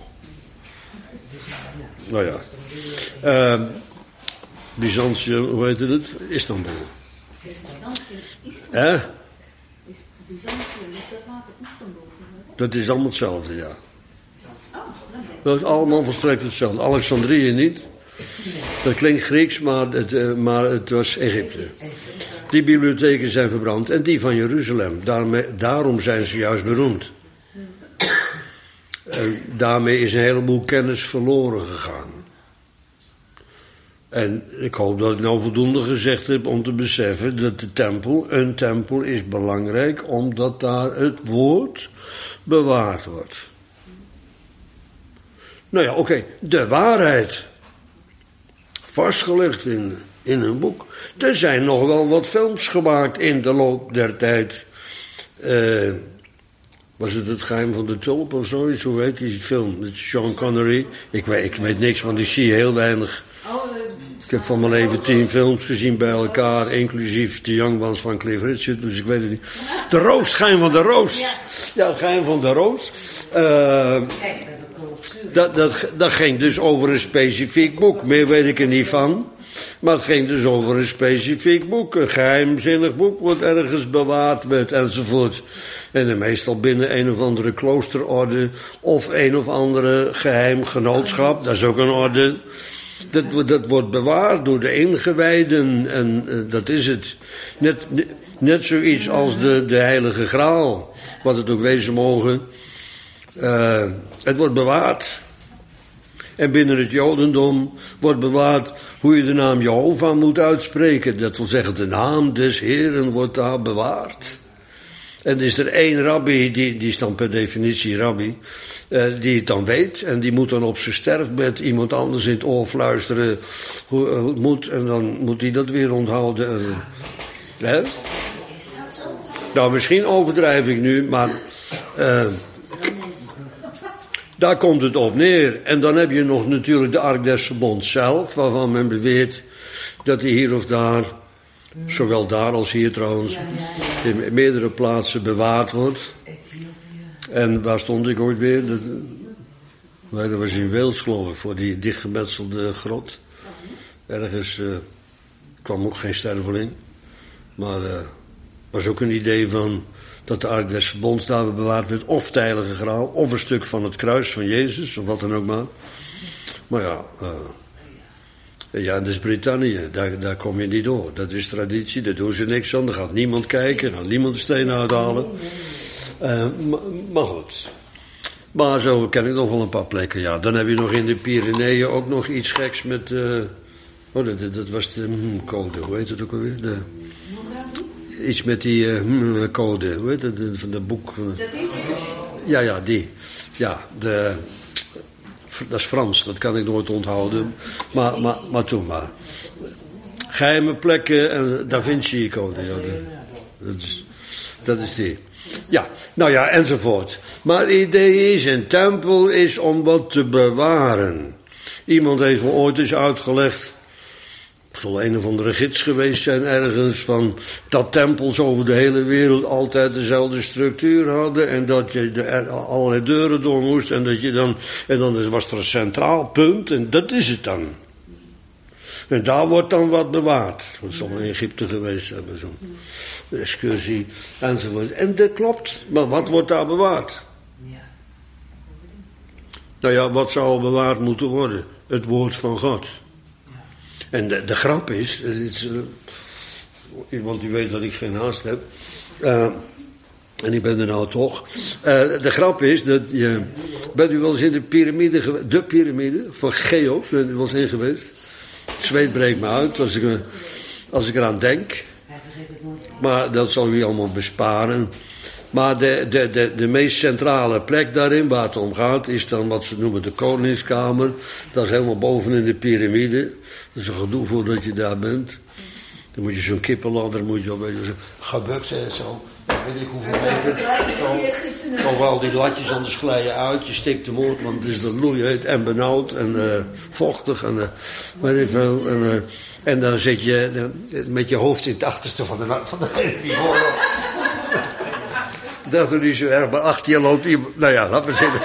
Nou ja. Uh, Byzantium, hoe heette het? Istanbul. Hè? Eh? Byzantium, is dat later Istanbul? Dat is allemaal hetzelfde, ja. Dat is allemaal volstrekt hetzelfde. Alexandrië niet. Dat klinkt Grieks, maar het, uh, maar het was Egypte. Die bibliotheken zijn verbrand. En die van Jeruzalem. Daarmee, daarom zijn ze juist beroemd. En daarmee is een heleboel kennis verloren gegaan. En ik hoop dat ik nou voldoende gezegd heb om te beseffen dat de tempel, een tempel is belangrijk, omdat daar het woord bewaard wordt. Nou ja, oké, okay. De waarheid. Vastgelegd in, in een boek. Er zijn nog wel wat films gemaakt in de loop der tijd. Uh, was het Het Geheim van de Tulp of zoiets? Hoe heet die film? Met Sean Connery. Ik weet, ik weet niks, want ik zie heel weinig. Ik heb van mijn leven tien films gezien bij elkaar, inclusief de Young Ones van Cliff Richard, dus ik weet het niet. De Roos, het Geheim van de Roos. Ja, het Geheim van de Roos. Uh, dat, dat, dat ging dus over een specifiek boek. Meer weet ik er niet van. Maar het ging dus over een specifiek boek. Een geheimzinnig boek wat ergens bewaard werd enzovoort. En meestal binnen een of andere kloosterorde of een of andere geheim genootschap. Dat is ook een orde. Dat, dat wordt bewaard door de ingewijden en uh, dat is het. Net, net zoiets als de, de Heilige Graal, wat het ook wezen mogen. Uh, het wordt bewaard. En binnen het Jodendom wordt bewaard hoe je de naam Jehovah moet uitspreken. Dat wil zeggen, de naam des Heeren wordt daar bewaard. En er is er één rabbi, die, die is dan per definitie rabbi, uh, die het dan weet. En die moet dan op zijn sterfbed iemand anders in het oor fluisteren hoe, uh, hoe het moet. En dan moet hij dat weer onthouden. En, hè? Nou, misschien overdrijf ik nu, maar uh, daar komt het op neer. En dan heb je nog natuurlijk de Ark des Verbonds zelf, waarvan men beweert dat hij hier of daar, zowel daar als hier trouwens, in meerdere plaatsen bewaard wordt. En waar stond ik ooit weer? Dat, dat was in Wales, geloof ik, voor die dichtgemetselde grot. Ergens uh, kwam ook geen sterveling. Maar er uh, was ook een idee van dat de Ark des Verbonds daar bewaard werd. Of de Heilige Graal, of een stuk van het kruis van Jezus, of wat dan ook maar. Maar ja, uh, ja, dat is Brittannië, daar, daar kom je niet door. Dat is traditie, daar doen ze niks aan, daar gaat niemand kijken, daar gaat niemand de steen uithalen. Uh, maar, maar goed. Maar zo ken ik nog wel een paar plekken, ja. Dan heb je nog in de Pyreneeën ook nog iets geks met, uh, oh, dat, dat was de hmm, code, hoe heet het ook alweer? De, iets met die uh, hmm, code, hoe heet het, van dat boek. Uh, ja, ja, die. Ja, de... Dat is Frans, dat kan ik nooit onthouden. Maar, maar, maar toen maar. Geheime plekken en Da Vinci Code. Ja, dat, is, dat is die. Ja, nou ja, enzovoort. Maar het idee is, een tempel is om wat te bewaren. Iemand heeft me ooit eens uitgelegd. Het zal een of andere gids geweest zijn ergens van dat tempels over de hele wereld altijd dezelfde structuur hadden en dat je de, er, allerlei deuren door moest en dat je dan, en dan was er een centraal punt en dat is het dan. En daar wordt dan wat bewaard. Dat zal in Egypte geweest hebben, zo'n excursie enzovoort. En dat klopt, maar wat wordt daar bewaard? Nou ja, wat zou bewaard moeten worden? Het woord van God. En de, de grap is, het is uh, want u weet dat ik geen haast heb, uh, en ik ben er nou toch. Uh, de grap is dat je, bent u wel eens in de piramide geweest, de piramide van Cheops, bent u wel eens in geweest? Het zweet breekt me uit als ik, als ik eraan denk. Maar dat zal u allemaal besparen. Maar de, de, de, de meest centrale plek daarin, waar het om gaat, is dan wat ze noemen de koningskamer. Dat is helemaal boven in de piramide. Dat is een gedoe voordat je daar bent. Dan moet je zo'n kippenladder, moet je al beetje zo gebukt en zo. Weet ik hoeveel meter. Zo, zo al die latjes anders glijden uit. Je stikt hem op, want het is dan loeiheet en benauwd en uh, vochtig en uh, weet ik veel. En, uh, en dan zit je uh, met je hoofd in het achterste van de, van de hele pivoor. Dat is nog niet zo erg, maar achter je loopt iemand. Nou ja, laat maar zitten.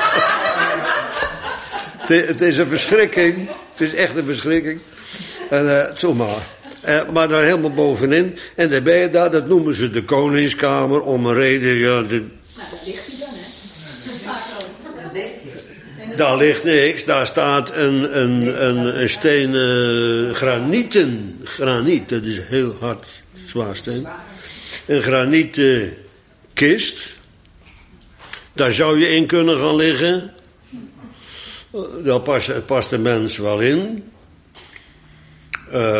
het, het is een verschrikking. Het is echt een verschrikking. En uh, zo maar. Uh, maar daar helemaal bovenin. En daar ben je daar, dat noemen ze de koningskamer om een reden. Ja, de... Nou, dat ligt hij dan, hè? Dat denk je. Daar ligt niks. Daar staat een, een, een, een stenen granieten. Graniet, dat is heel hard, zwaar steen. Een granieten kist. Daar zou je in kunnen gaan liggen. Daar past, past de mens wel in. Uh,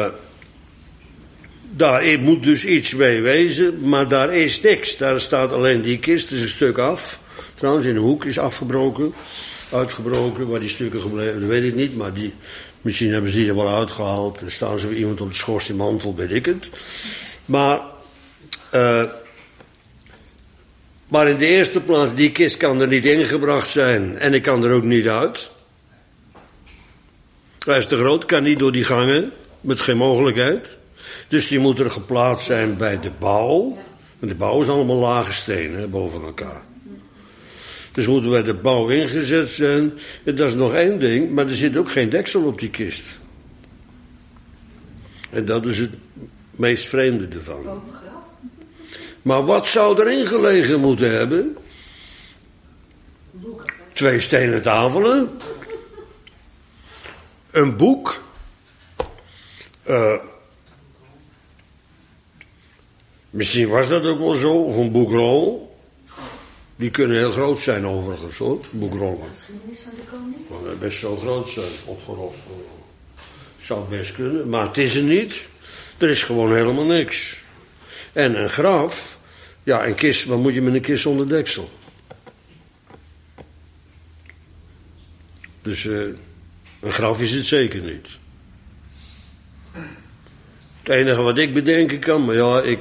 daar moet dus iets mee wezen, maar daar is niks. Daar staat alleen die kist, is een stuk af. Trouwens, in de hoek is afgebroken, uitgebroken. Waar die stukken gebleven, dat weet ik niet. Maar die, misschien hebben ze die er wel uitgehaald. Er staan ze weer iemand op de schoorsteenmantel, weet ik het. Maar, uh, maar in de eerste plaats, die kist kan er niet ingebracht zijn. En ik kan er ook niet uit. Hij is te groot, kan niet door die gangen. Met geen mogelijkheid. Dus die moet er geplaatst zijn bij de bouw. En de bouw is allemaal lage stenen boven elkaar. Dus moeten bij de bouw ingezet zijn. En dat is nog één ding, maar er zit ook geen deksel op die kist. En dat is het meest vreemde ervan. Maar wat zou erin gelegen moeten hebben? Twee stenen tafelen. Een boek. Uh, misschien was dat ook wel zo. Of een boekrol. Die kunnen heel groot zijn overigens hoor. Boekrollen. Geschiedenis van de koning? Kan best zo groot zijn. Opgerold. Zou best kunnen. Maar het is er niet. Er is gewoon helemaal niks. En een graf. Ja, een kist. Wat moet je met een kist zonder deksel? Dus uh, een graf is het zeker niet. Het enige wat ik bedenken kan, maar ja, ik.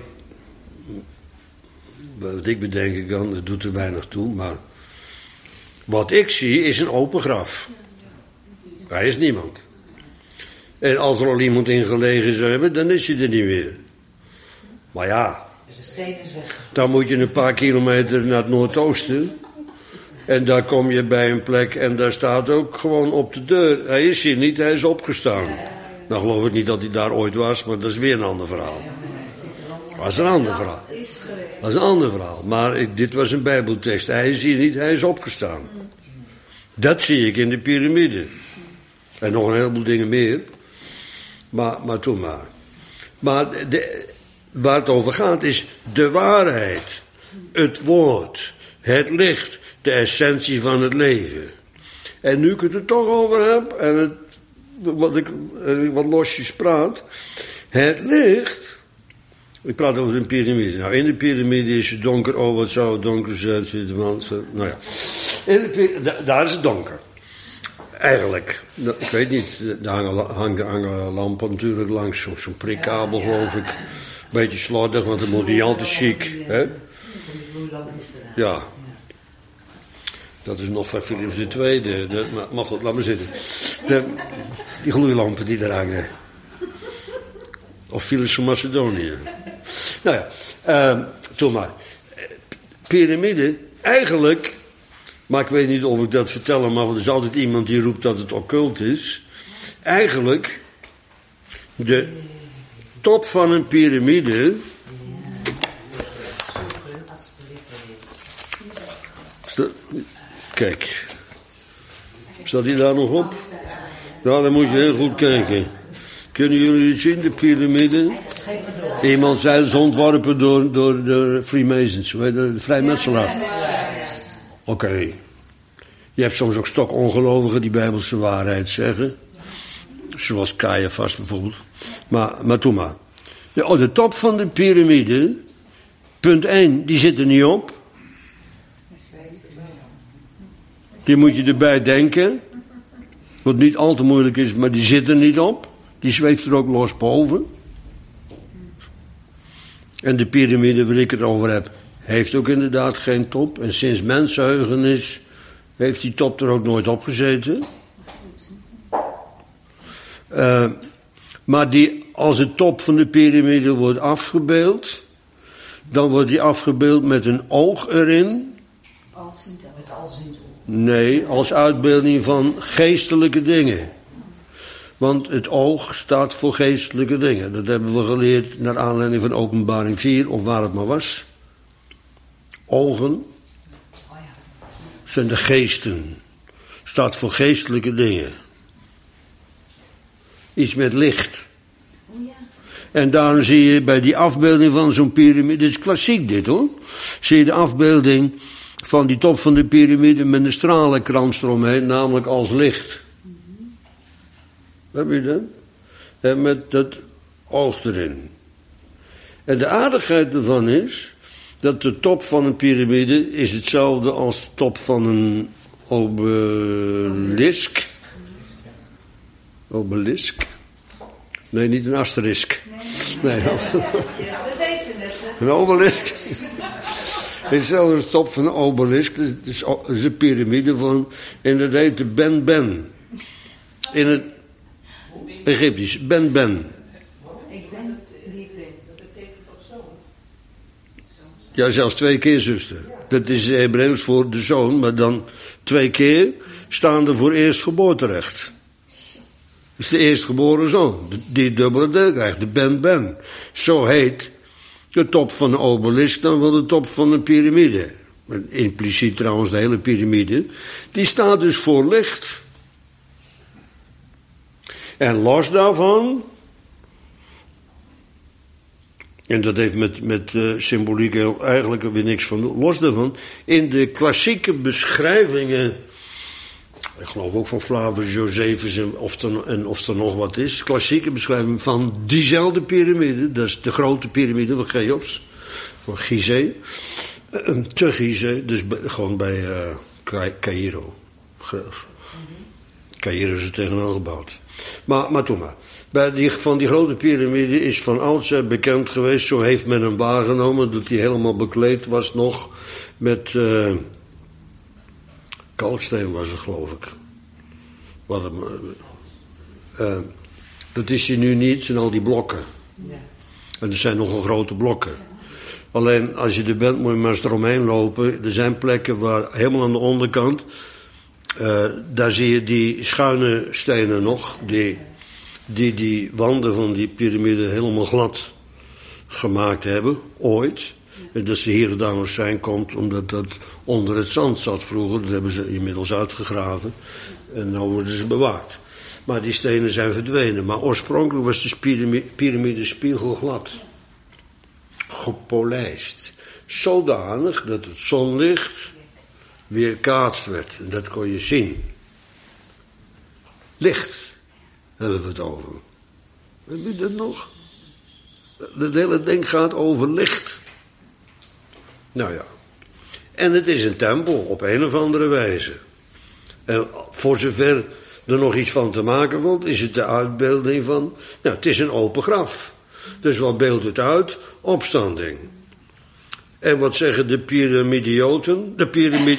Wat ik bedenken kan, dat doet er weinig toe, maar. Wat ik zie is een open graf. Daar is niemand. En als er al iemand in gelegen zou hebben, dan is hij er niet meer. Maar ja. Dus de steen is weg. Dan moet je een paar kilometer naar het noordoosten. En daar kom je bij een plek en daar staat ook gewoon op de deur. Hij is hier niet, hij is opgestaan. Nou geloof ik niet dat hij daar ooit was, maar dat is weer een ander verhaal. Dat is een ander verhaal. Dat is een ander verhaal. Maar ik, dit was een bijbeltekst. Hij is hier niet, hij is opgestaan. Dat zie ik in de piramide. En nog een heleboel dingen meer. Maar, maar toen maar. Maar de, waar het over gaat is de waarheid. Het woord. Het licht. De essentie van het leven. En nu ik het er toch over heb, en het, wat ik wat losjes praat. Het licht. Ik praat over een piramide. Nou, in de piramide is het donker. Oh, wat zou het donker zijn? Zit de man zo. Nou ja. In de piramide, daar is het donker. Eigenlijk. Ik weet niet. Daar hangen, hangen, hangen lampen natuurlijk langs. Zo'n zo prikkabel, geloof ik. Beetje slordig, want dan moet hij altijd chic. Hè? Ja. Dat is nog van Philips de Tweede. De, maar, maar goed, laat maar zitten. De, die gloeilampen die er hangen. Of Philips van Macedonië. Nou ja, uh, toen maar. Piramide, eigenlijk. Maar ik weet niet of ik dat vertel, maar er is altijd iemand die roept dat het occult is. Eigenlijk. De top van een piramide. Kijk. Staat hij daar nog op? Ja, dan moet je heel goed kijken. Kunnen jullie het zien, de piramide? Iemand zei, het is ontworpen door, door de Freemasons, de vrijmetselaars. Oké. Okay. Je hebt soms ook stokongelovigen die bijbelse waarheid zeggen. Zoals Caiaphas bijvoorbeeld. Maar, maar doe maar. De, oh, de top van de piramide, punt één, die zit er niet op. Die moet je erbij denken. Wat niet al te moeilijk is, maar die zit er niet op. Die zweeft er ook los boven. En de piramide waar ik het over heb, heeft ook inderdaad geen top. En sinds mensenheugenis heeft die top er ook nooit op gezeten. Uh, maar die, als de top van de piramide wordt afgebeeld, dan wordt die afgebeeld met een oog erin. Met alziend. Nee, als uitbeelding van geestelijke dingen. Want het oog staat voor geestelijke dingen. Dat hebben we geleerd naar aanleiding van Openbaring vier, of waar het maar was. Ogen zijn de geesten. staat voor geestelijke dingen. Iets met licht. En daarom zie je bij die afbeelding van zo'n piramide, dit is klassiek dit hoor. Zie je de afbeelding van die top van de piramide met een stralenkrans eromheen, namelijk als licht. Mm-hmm. Heb je dat? En met dat oog erin. En de aardigheid ervan is, dat de top van een piramide is hetzelfde als de top van een obelisk. Obelisk. Nee, niet een asterisk. Nee, nee. Een obelisk. Het is zelfs de top van een obelisk. Het is, het is een piramide van, en dat heet de Ben Ben. In het Egyptisch. Ben Ben. Ik ben die ben. Dat betekent toch zo? Ja, zelfs twee keer, zuster. Dat is Hebreeuws voor de zoon, maar dan twee keer staan er voor eerstgeboorterecht. Dat is de eerstgeboren zoon, die dubbele deel krijgt, de Ben Ben. Zo heet de top van een obelisk dan wel de top van een piramide. Impliciet trouwens de hele piramide. Die staat dus voor licht. En los daarvan, en dat heeft met, met uh, symboliek heel, eigenlijk weer niks van doen, los daarvan, in de klassieke beschrijvingen, ik geloof ook van Flavius Josephus en of, er, en of er nog wat is, klassieke beschrijving van diezelfde piramide, dat is de grote piramide van Cheops, van Gizeh, uh, te Gizeh, dus bij, gewoon bij uh, Cairo. Cairo is er tegenaan gebouwd. Maar, maar toen maar. Bij die, van die grote piramide is van oudsher bekend geweest, zo heeft men hem waargenomen, dat hij helemaal bekleed was nog met uh, kalksteen was het geloof ik. Wat hem, uh, uh, dat is hij nu niet, het zijn al die blokken. Ja. En er zijn nogal grote blokken. Ja. Alleen als je er bent moet je maar eens eromheen lopen. Er zijn plekken waar helemaal aan de onderkant, uh, daar zie je die schuine stenen nog, die die die wanden van die piramide helemaal glad gemaakt hebben, ooit. En dat ze hier en daar nog zijn komt, omdat dat onder het zand zat vroeger. Dat hebben ze inmiddels uitgegraven. En nu worden ze bewaard. Maar die stenen zijn verdwenen. Maar oorspronkelijk was de piramide, piramide spiegelglad. Gepolijst. Zodanig dat het zonlicht weerkaatst werd. En dat kon je zien. Licht. Hebben we het over. Heb je dat nog? Het hele ding gaat over licht. Nou ja. En het is een tempel op een of andere wijze. En voor zover er nog iets van te maken valt, is het de uitbeelding van, nou het is een open graf. Dus wat beeldt het uit? Opstanding. En wat zeggen de piramidioten? De piramid...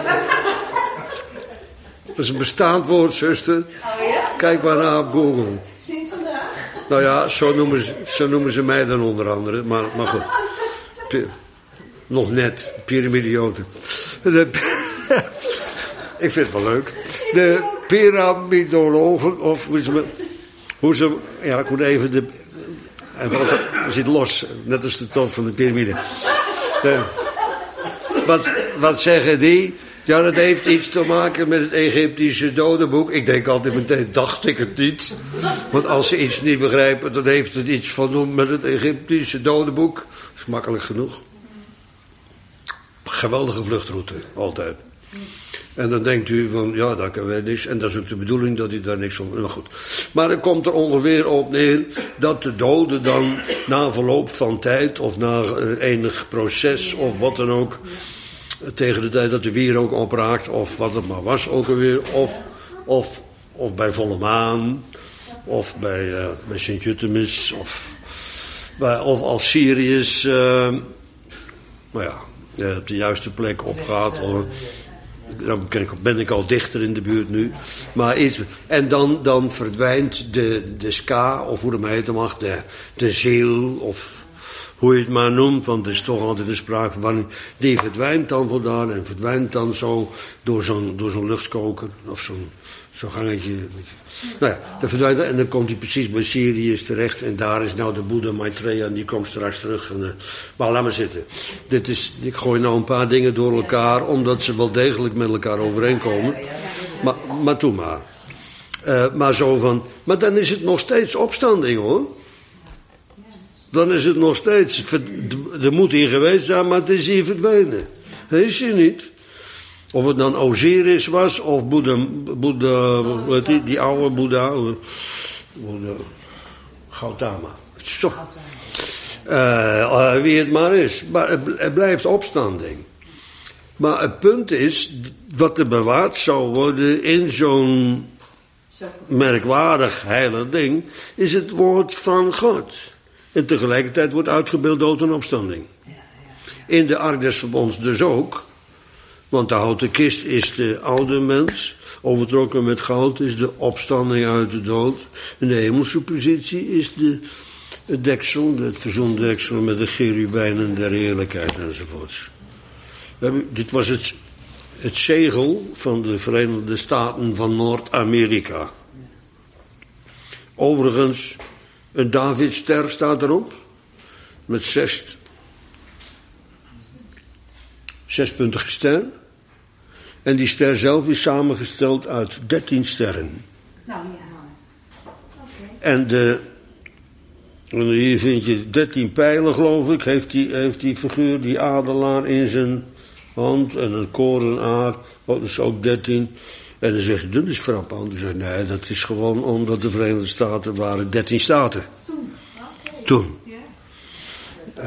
Dat is een bestaand woord, zuster. Oh ja? Kijk maar naar op Google. Sinds vandaag? Nou ja, zo noemen ze, zo noemen ze mij dan onder andere. Maar, maar goed. Pi- nog net, piramidioten. De, ik vind het wel leuk. De piramidologen, of hoe ze, hoe ze... Ja, ik moet even de... Hij zit los, net als de top van de piramide. De, wat, wat zeggen die? Ja, dat heeft iets te maken met het Egyptische dodenboek. Ik denk altijd meteen, dacht ik het niet. Want als ze iets niet begrijpen, dan heeft het iets van doen met het Egyptische dodenboek. Dat is makkelijk genoeg. Geweldige vluchtroute, altijd. En dan denkt u van, ja, daar kunnen wij niks. En dat is ook de bedoeling dat u daar niks van... Maar goed. Maar het komt er ongeveer op neer dat de doden dan na verloop van tijd, of na enig proces, of wat dan ook, tegen de tijd dat de wierook opraakt, of wat het maar was ook alweer, of, of, of bij volle maan, of bij, uh, bij Sint-Jutemus, of, bij, of als Sirius, uh, nou ja, uh, op de juiste plek opgaat, of, dan ben ik al dichter in de buurt nu. Maar iets, en dan, dan verdwijnt de, de ska, of hoe het maar heten mag, de, de ziel, of hoe je het maar noemt, want er is toch altijd een sprake van, die verdwijnt dan vandaan en verdwijnt dan zo door zo'n, door zo'n luchtkoker, of zo'n, zo'n gangetje. Nou ja, dat verdwijnt en dan komt hij precies bij Sirius terecht en daar is nou de Boeddha Maitreya en die komt straks terug. En, uh, maar laat maar zitten. Dit is, ik gooi nou een paar dingen door elkaar, omdat ze wel degelijk met elkaar overeenkomen. Maar, maar toe maar. Uh, maar zo van, maar dan is het nog steeds opstanding hoor. Dan is het nog steeds, er moet hier geweest zijn, maar het is hier verdwenen. Dat is hier niet. Of het dan Osiris was, of Boeddha, Boeddha wat die, die oude Boeddha, Boeddha Gautama. Zo. Uh, uh, wie het maar is. Maar het, het blijft opstanding. Maar het punt is, wat er bewaard zou worden in zo'n merkwaardig heilig ding, is het woord van God. En tegelijkertijd wordt uitgebeeld dood en opstanding. In de ark des verbonds dus ook. Want de houten kist is de oude mens. Overtrokken met goud is de opstanding uit de dood. En de hemelse positie is de, het deksel, het verzoendeksel met de cherubijnen der heerlijkheid enzovoorts. Dit was het, het zegel van de Verenigde Staten van Noord-Amerika. Overigens, een Davidster staat erop. Met zes, zespuntige ster. En die ster zelf is samengesteld uit dertien sterren. Nou, ja. Okay. En de, en hier vind je dertien pijlen, geloof ik, heeft die, heeft die figuur, die adelaar in zijn hand. En een korenaar, dat is ook dertien. En dan zegt je, dat is frappant. Dan zegt nee, dat is gewoon omdat de Verenigde Staten waren dertien staten. Toen. Okay. Toen. Uh,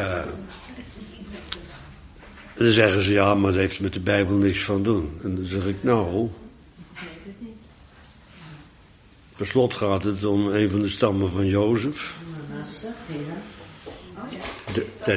en dan zeggen ze, ja, maar dat heeft met de Bijbel niks van doen. En dan zeg ik, nou, per slot gaat het om een van de stammen van Jozef. De, dat,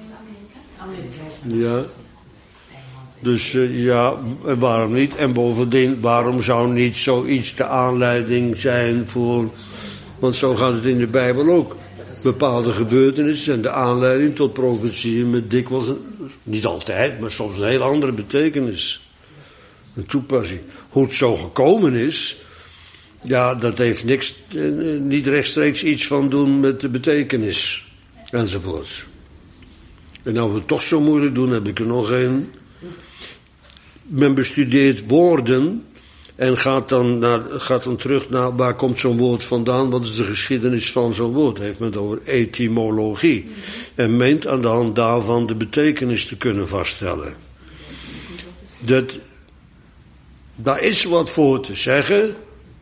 ja. Dus uh, ja, waarom niet? En bovendien, waarom zou niet zoiets de aanleiding zijn voor... Want zo gaat het in de Bijbel ook. Bepaalde gebeurtenissen en de aanleiding tot profetieën met dikwijls, een, niet altijd, maar soms een heel andere betekenis. Een toepassing. Hoe het zo gekomen is, ja, dat heeft niks, eh, niet rechtstreeks iets van doen met de betekenis. Enzovoorts. En nou we het toch zo moeilijk doen, heb ik er nog een. Men bestudeert woorden en gaat dan, naar, gaat dan terug naar waar komt zo'n woord vandaan, wat is de geschiedenis van zo'n woord. Heeft men het over etymologie. En meent aan de hand daarvan de betekenis te kunnen vaststellen. Dat, daar is wat voor te zeggen,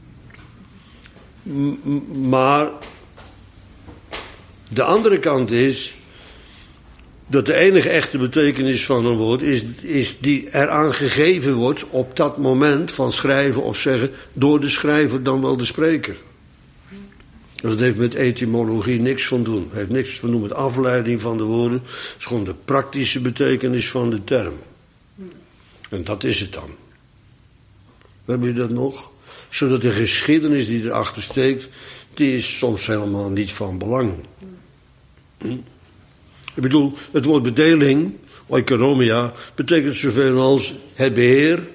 m- maar de andere kant is dat de enige echte betekenis van een woord is, is die eraan gegeven wordt op dat moment van schrijven of zeggen door de schrijver dan wel de spreker. Dat heeft met etymologie niks van doen. Het heeft niks van doen met afleiding van de woorden. Het is gewoon de praktische betekenis van de term. En dat is het dan. Heb je dat nog? Zodat de geschiedenis die erachter steekt, die is soms helemaal niet van belang. Hm? Ik bedoel, het woord bedeling, oikonomia, betekent zoveel als het beheer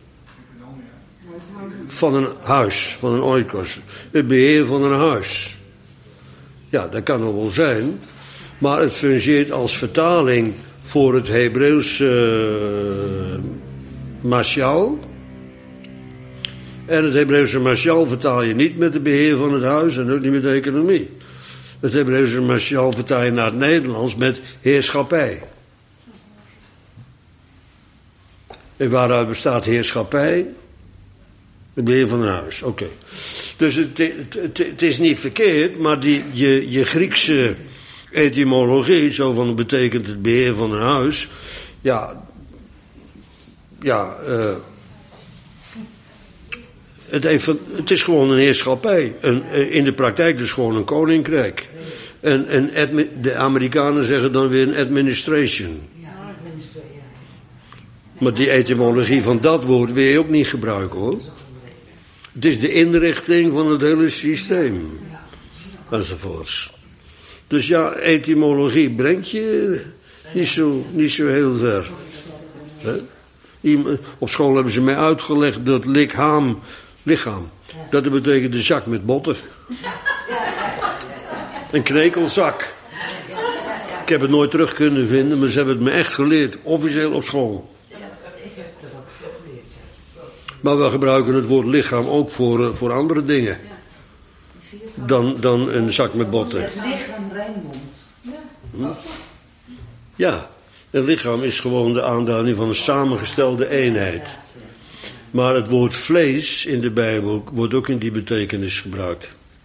van een huis, van een oikos. Het beheer van een huis. Ja, dat kan nog wel zijn, maar het fungeert als vertaling voor het Hebreeuws uh, mashal. En het Hebreeuwse mashal vertaal je niet met het beheer van het huis en ook niet met de economie. Het Hebreeuwse mashal vertaal je naar het Nederlands met heerschappij. En waaruit bestaat heerschappij? Het beheer van een huis, oké. Okay. Dus het, het, het, het is niet verkeerd, maar die, je, je Griekse etymologie, zo van betekent het beheer van een huis, ja, ja, uh, het, heeft, het is gewoon een heerschappij. Een, in de praktijk dus gewoon een koninkrijk. En, en admi, de Amerikanen zeggen dan weer een administration. Maar die etymologie van dat woord wil je ook niet gebruiken, hoor. Het is de inrichting van het hele systeem. Enzovoorts. Dus ja, etymologie brengt je niet zo, niet zo heel ver. He? Op school hebben ze mij uitgelegd dat lichaam, lichaam, dat betekent de zak met botten. Een krekelzak. Ik heb het nooit terug kunnen vinden, maar ze hebben het me echt geleerd, officieel op school. Maar we gebruiken het woord lichaam ook voor, uh, voor andere dingen. Dan, dan een zak met botten. Het lichaam Rijnmond. Hm? Ja, het lichaam is gewoon de aanduiding van een samengestelde eenheid. Maar het woord vlees in de Bijbel wordt ook in die betekenis gebruikt.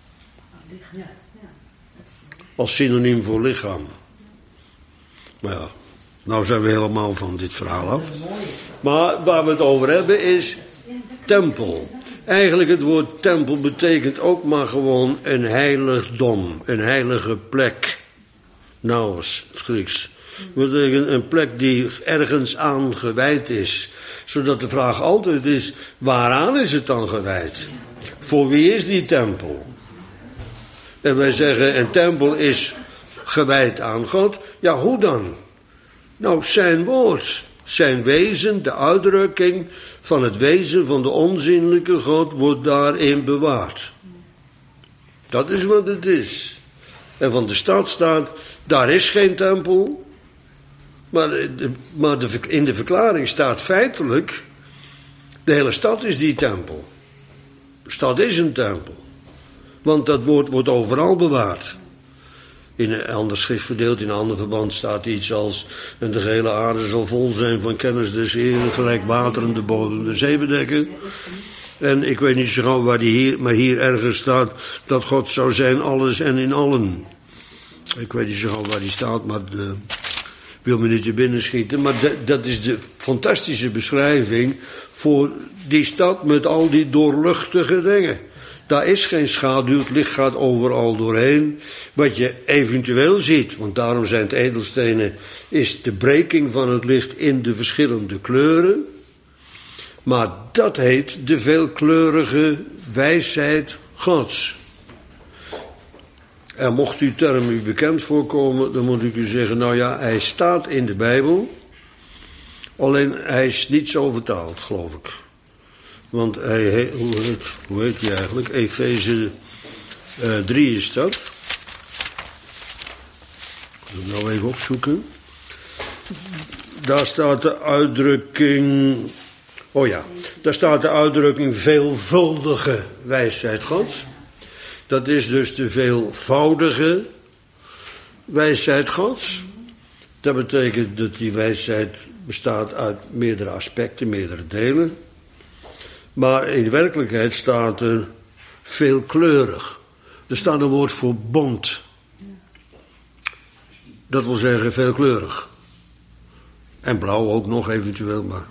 Als synoniem voor lichaam. Maar ja, nou zijn we helemaal van dit verhaal af. Maar waar we het over hebben is tempel. Eigenlijk het woord tempel betekent ook maar gewoon een heiligdom. Een heilige plek. Naos, het Grieks. Dat betekent een plek die ergens aan gewijd is. Zodat de vraag altijd is, waaraan is het dan gewijd? Voor wie is die tempel? En wij zeggen, een tempel is gewijd aan God. Ja, hoe dan? Nou, zijn woord, zijn wezen, de uitdrukking van het wezen van de onzinnelijke God wordt daarin bewaard. Dat is wat het is. En van de stad staat, daar is geen tempel. Maar, de, maar de, in de verklaring staat feitelijk, de hele stad is die tempel. De stad is een tempel. Want dat woord wordt overal bewaard. In een ander schriftverdeeld, in een ander verband staat iets als, en de gehele aarde zal vol zijn van kennis des Heeren, gelijk wateren de bodem de zee bedekken. En ik weet niet zo gauw waar die hier, maar hier ergens staat, dat God zou zijn alles en in allen. Ik weet niet zo gauw waar die staat, maar de, wil me niet te binnen schieten. Maar de, dat is de fantastische beschrijving voor die stad met al die doorluchtige dingen. Daar is geen schaduw, het licht gaat overal doorheen. Wat je eventueel ziet, want daarom zijn het edelstenen, is de breking van het licht in de verschillende kleuren. Maar dat heet de veelkleurige wijsheid Gods. En mocht die term u bekend voorkomen, dan moet ik u zeggen, nou ja, hij staat in de Bijbel. Alleen hij is niet zo vertaald, geloof ik. Want hij heet, hoe heet, hoe heet hij eigenlijk? Efeze uh, drie is dat. Ik moet het nou even opzoeken. Daar staat de uitdrukking, oh ja, daar staat de uitdrukking veelvuldige wijsheid Gods. Dat is dus de veelvoudige wijsheid Gods. Dat betekent dat die wijsheid bestaat uit meerdere aspecten, meerdere delen. Maar in de werkelijkheid staat er veelkleurig. Er staat een woord voor bont. Dat wil zeggen veelkleurig. En blauw ook nog eventueel, maar...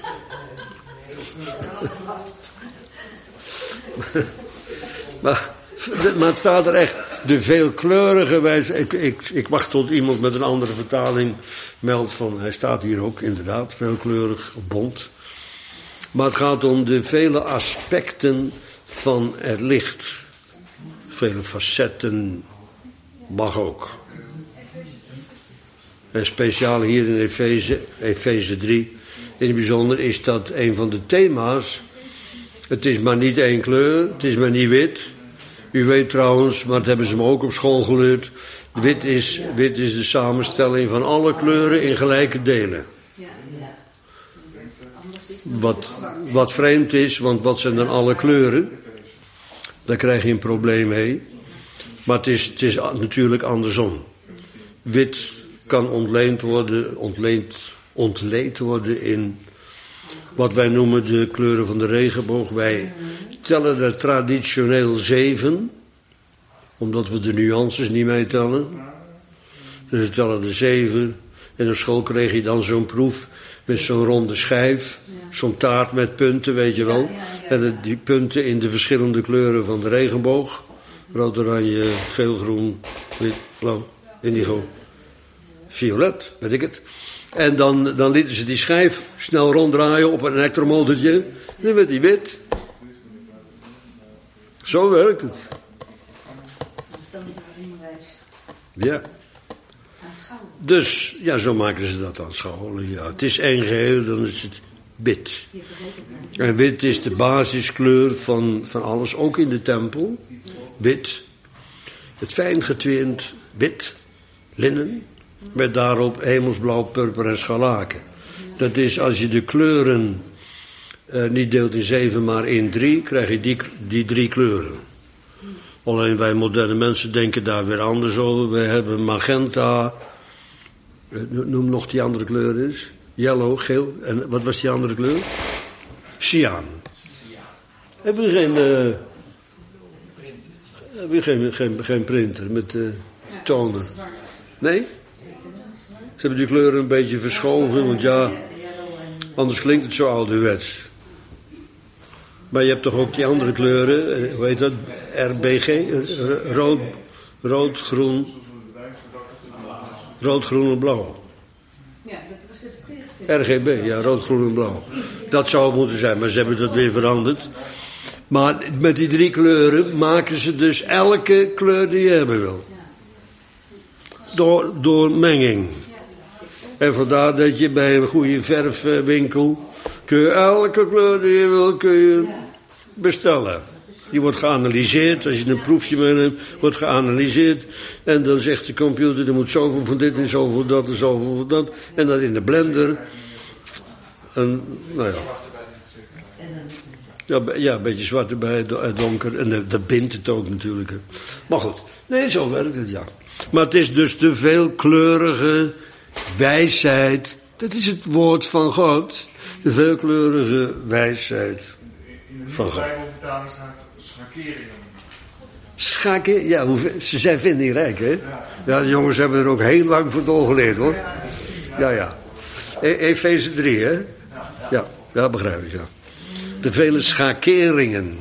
maar, maar het staat er echt, de veelkleurige wijze. Ik, ik, ik wacht tot iemand met een andere vertaling meldt van, hij staat hier ook inderdaad, veelkleurig, bont. Maar het gaat om de vele aspecten van het licht. Vele facetten mag ook. En speciaal hier in Efeze, Efeze drie, in het bijzonder is dat een van de thema's. Het is maar niet één kleur, het is maar niet wit. U weet trouwens, maar dat hebben ze me ook op school geleerd. Wit is, wit is de samenstelling van alle kleuren in gelijke delen. Wat, wat vreemd is, want wat zijn dan alle kleuren? Daar krijg je een probleem mee. Maar het is, het is natuurlijk andersom. Wit kan ontleend worden, ontleend, ontleed worden in wat wij noemen de kleuren van de regenboog. Wij tellen er traditioneel zeven, omdat we de nuances niet meetellen. Dus we tellen er zeven. En op school kreeg je dan zo'n proef met zo'n ronde schijf, zo'n taart met punten, weet je wel. En die punten in de verschillende kleuren van de regenboog. Rood, oranje, geel, groen, wit, blauw, indigo, violet, weet ik het. En dan, dan lieten ze die schijf snel ronddraaien op een elektromotortje. En dan werd die wit. Zo werkt het. Ja. Dus, ja, zo maken ze dat aan scholen. Ja, het is één geheel, dan is het wit. En wit is de basiskleur van, van alles, ook in de tempel. Wit. Het fijn getweerd wit, linnen, met daarop hemelsblauw, purper en scharlaken. Dat is, als je de kleuren Uh, niet deelt in zeven, maar in drie, krijg je die, die drie kleuren. Alleen wij moderne mensen denken daar weer anders over. We hebben magenta, noem nog die andere kleur eens. Yellow, geel. En wat was die andere kleur? Cyan. Hebben we geen, uh, hebben we geen, geen, geen printer met uh, tonen? Nee? Ze hebben die kleuren een beetje verschoven, want ja, anders klinkt het zo ouderwets. Maar je hebt toch ook die andere kleuren, hoe heet dat? R B G, rood, rood, groen, rood, groen en blauw. Ja, dat was het verplicht. R G B, ja, rood, groen en blauw. Dat zou het moeten zijn, maar ze hebben dat weer veranderd. Maar met die drie kleuren maken ze dus elke kleur die je hebben wil. Door, door menging. En vandaar dat je bij een goede verfwinkel kun je elke kleur die je wil kun je bestellen. Die wordt geanalyseerd, als je een proefje meeneemt, wordt geanalyseerd. En dan zegt de computer, er moet zoveel van dit en zoveel van dat en zoveel van dat. En dan in de blender. En, nou ja. Ja, ja, een beetje zwart erbij, donker. En dat bindt het ook natuurlijk. Maar goed, nee, zo werkt het, ja. Maar het is dus de veelkleurige wijsheid. Dat is het woord van God. De veelkleurige wijsheid van God. In de Bijbelvertaling staat schakeringen. Schaken, ja, hoe, ze zijn vindingrijk, hè? Ja, de jongens hebben er ook heel lang voor doorgeleerd, hoor. Ja, ja. E- Efeze drie, hè? Ja, ja, begrijp ik, ja. De vele schakeringen.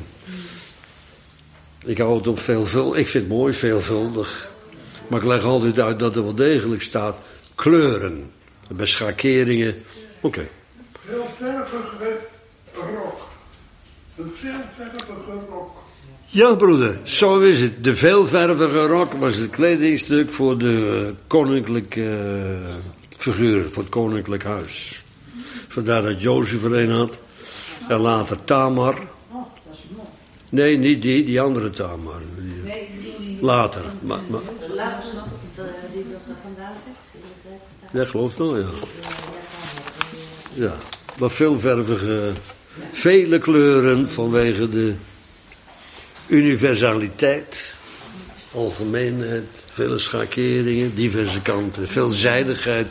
Ik hou het op veelvuldig. Ik vind het mooi, veelvuldig. Maar ik leg altijd uit dat er wel degelijk staat kleuren. Bij schakeringen. Oké. Okay. Veelvervige rok. Een veelvervige rok. Ja, broeder, zo is het. De veelvervige rok was het kledingstuk voor de koninklijke uh, figuur, voor het koninklijk huis. Vandaar dat Jozef er een had. En later Tamar. Oh, dat is mooi. Nee, niet die, die andere Tamar. Die, Nee, die, die, later. Maar, maar, later nog, die was er vandaag. ja, ik geloof wel, ja. Ja, maar veelvervige, vele kleuren vanwege de universaliteit, algemeenheid, vele schakeringen, diverse kanten, veelzijdigheid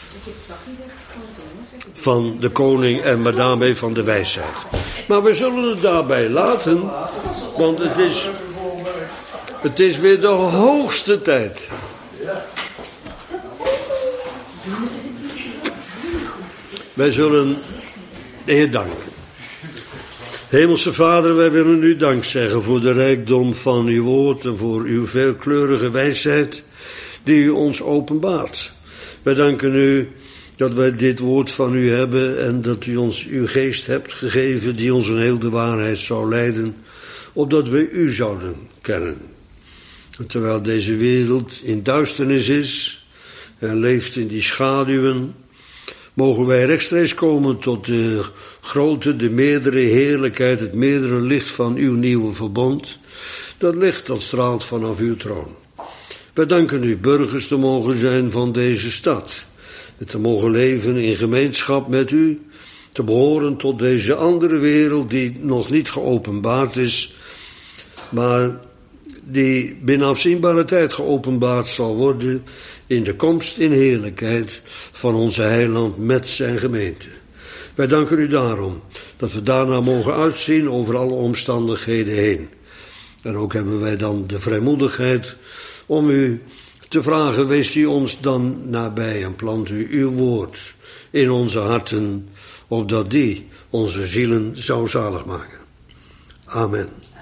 van de koning en maar daarmee van de wijsheid. Maar we zullen het daarbij laten, want het is, het is weer de hoogste tijd. Wij zullen de Heer danken. Hemelse Vader, wij willen u dank zeggen voor de rijkdom van uw woord en voor uw veelkleurige wijsheid die u ons openbaart. Wij danken u dat wij dit woord van u hebben en dat u ons uw geest hebt gegeven die ons in heel de waarheid zou leiden, opdat wij u zouden kennen. En terwijl deze wereld in duisternis is en leeft in die schaduwen, mogen wij rechtstreeks komen tot de grote, de meerdere heerlijkheid, het meerdere licht van uw nieuwe verbond. Dat licht dat straalt vanaf uw troon. Wij danken u burgers te mogen zijn van deze stad. En te mogen leven in gemeenschap met u. Te behoren tot deze andere wereld die nog niet geopenbaard is. Maar die binnen afzienbare tijd geopenbaard zal worden in de komst in heerlijkheid van onze heiland met zijn gemeente. Wij danken u daarom dat we daarna mogen uitzien over alle omstandigheden heen. En ook hebben wij dan de vrijmoedigheid om u te vragen, wees u ons dan nabij en plant u uw woord in onze harten, opdat die onze zielen zou zalig maken. Amen.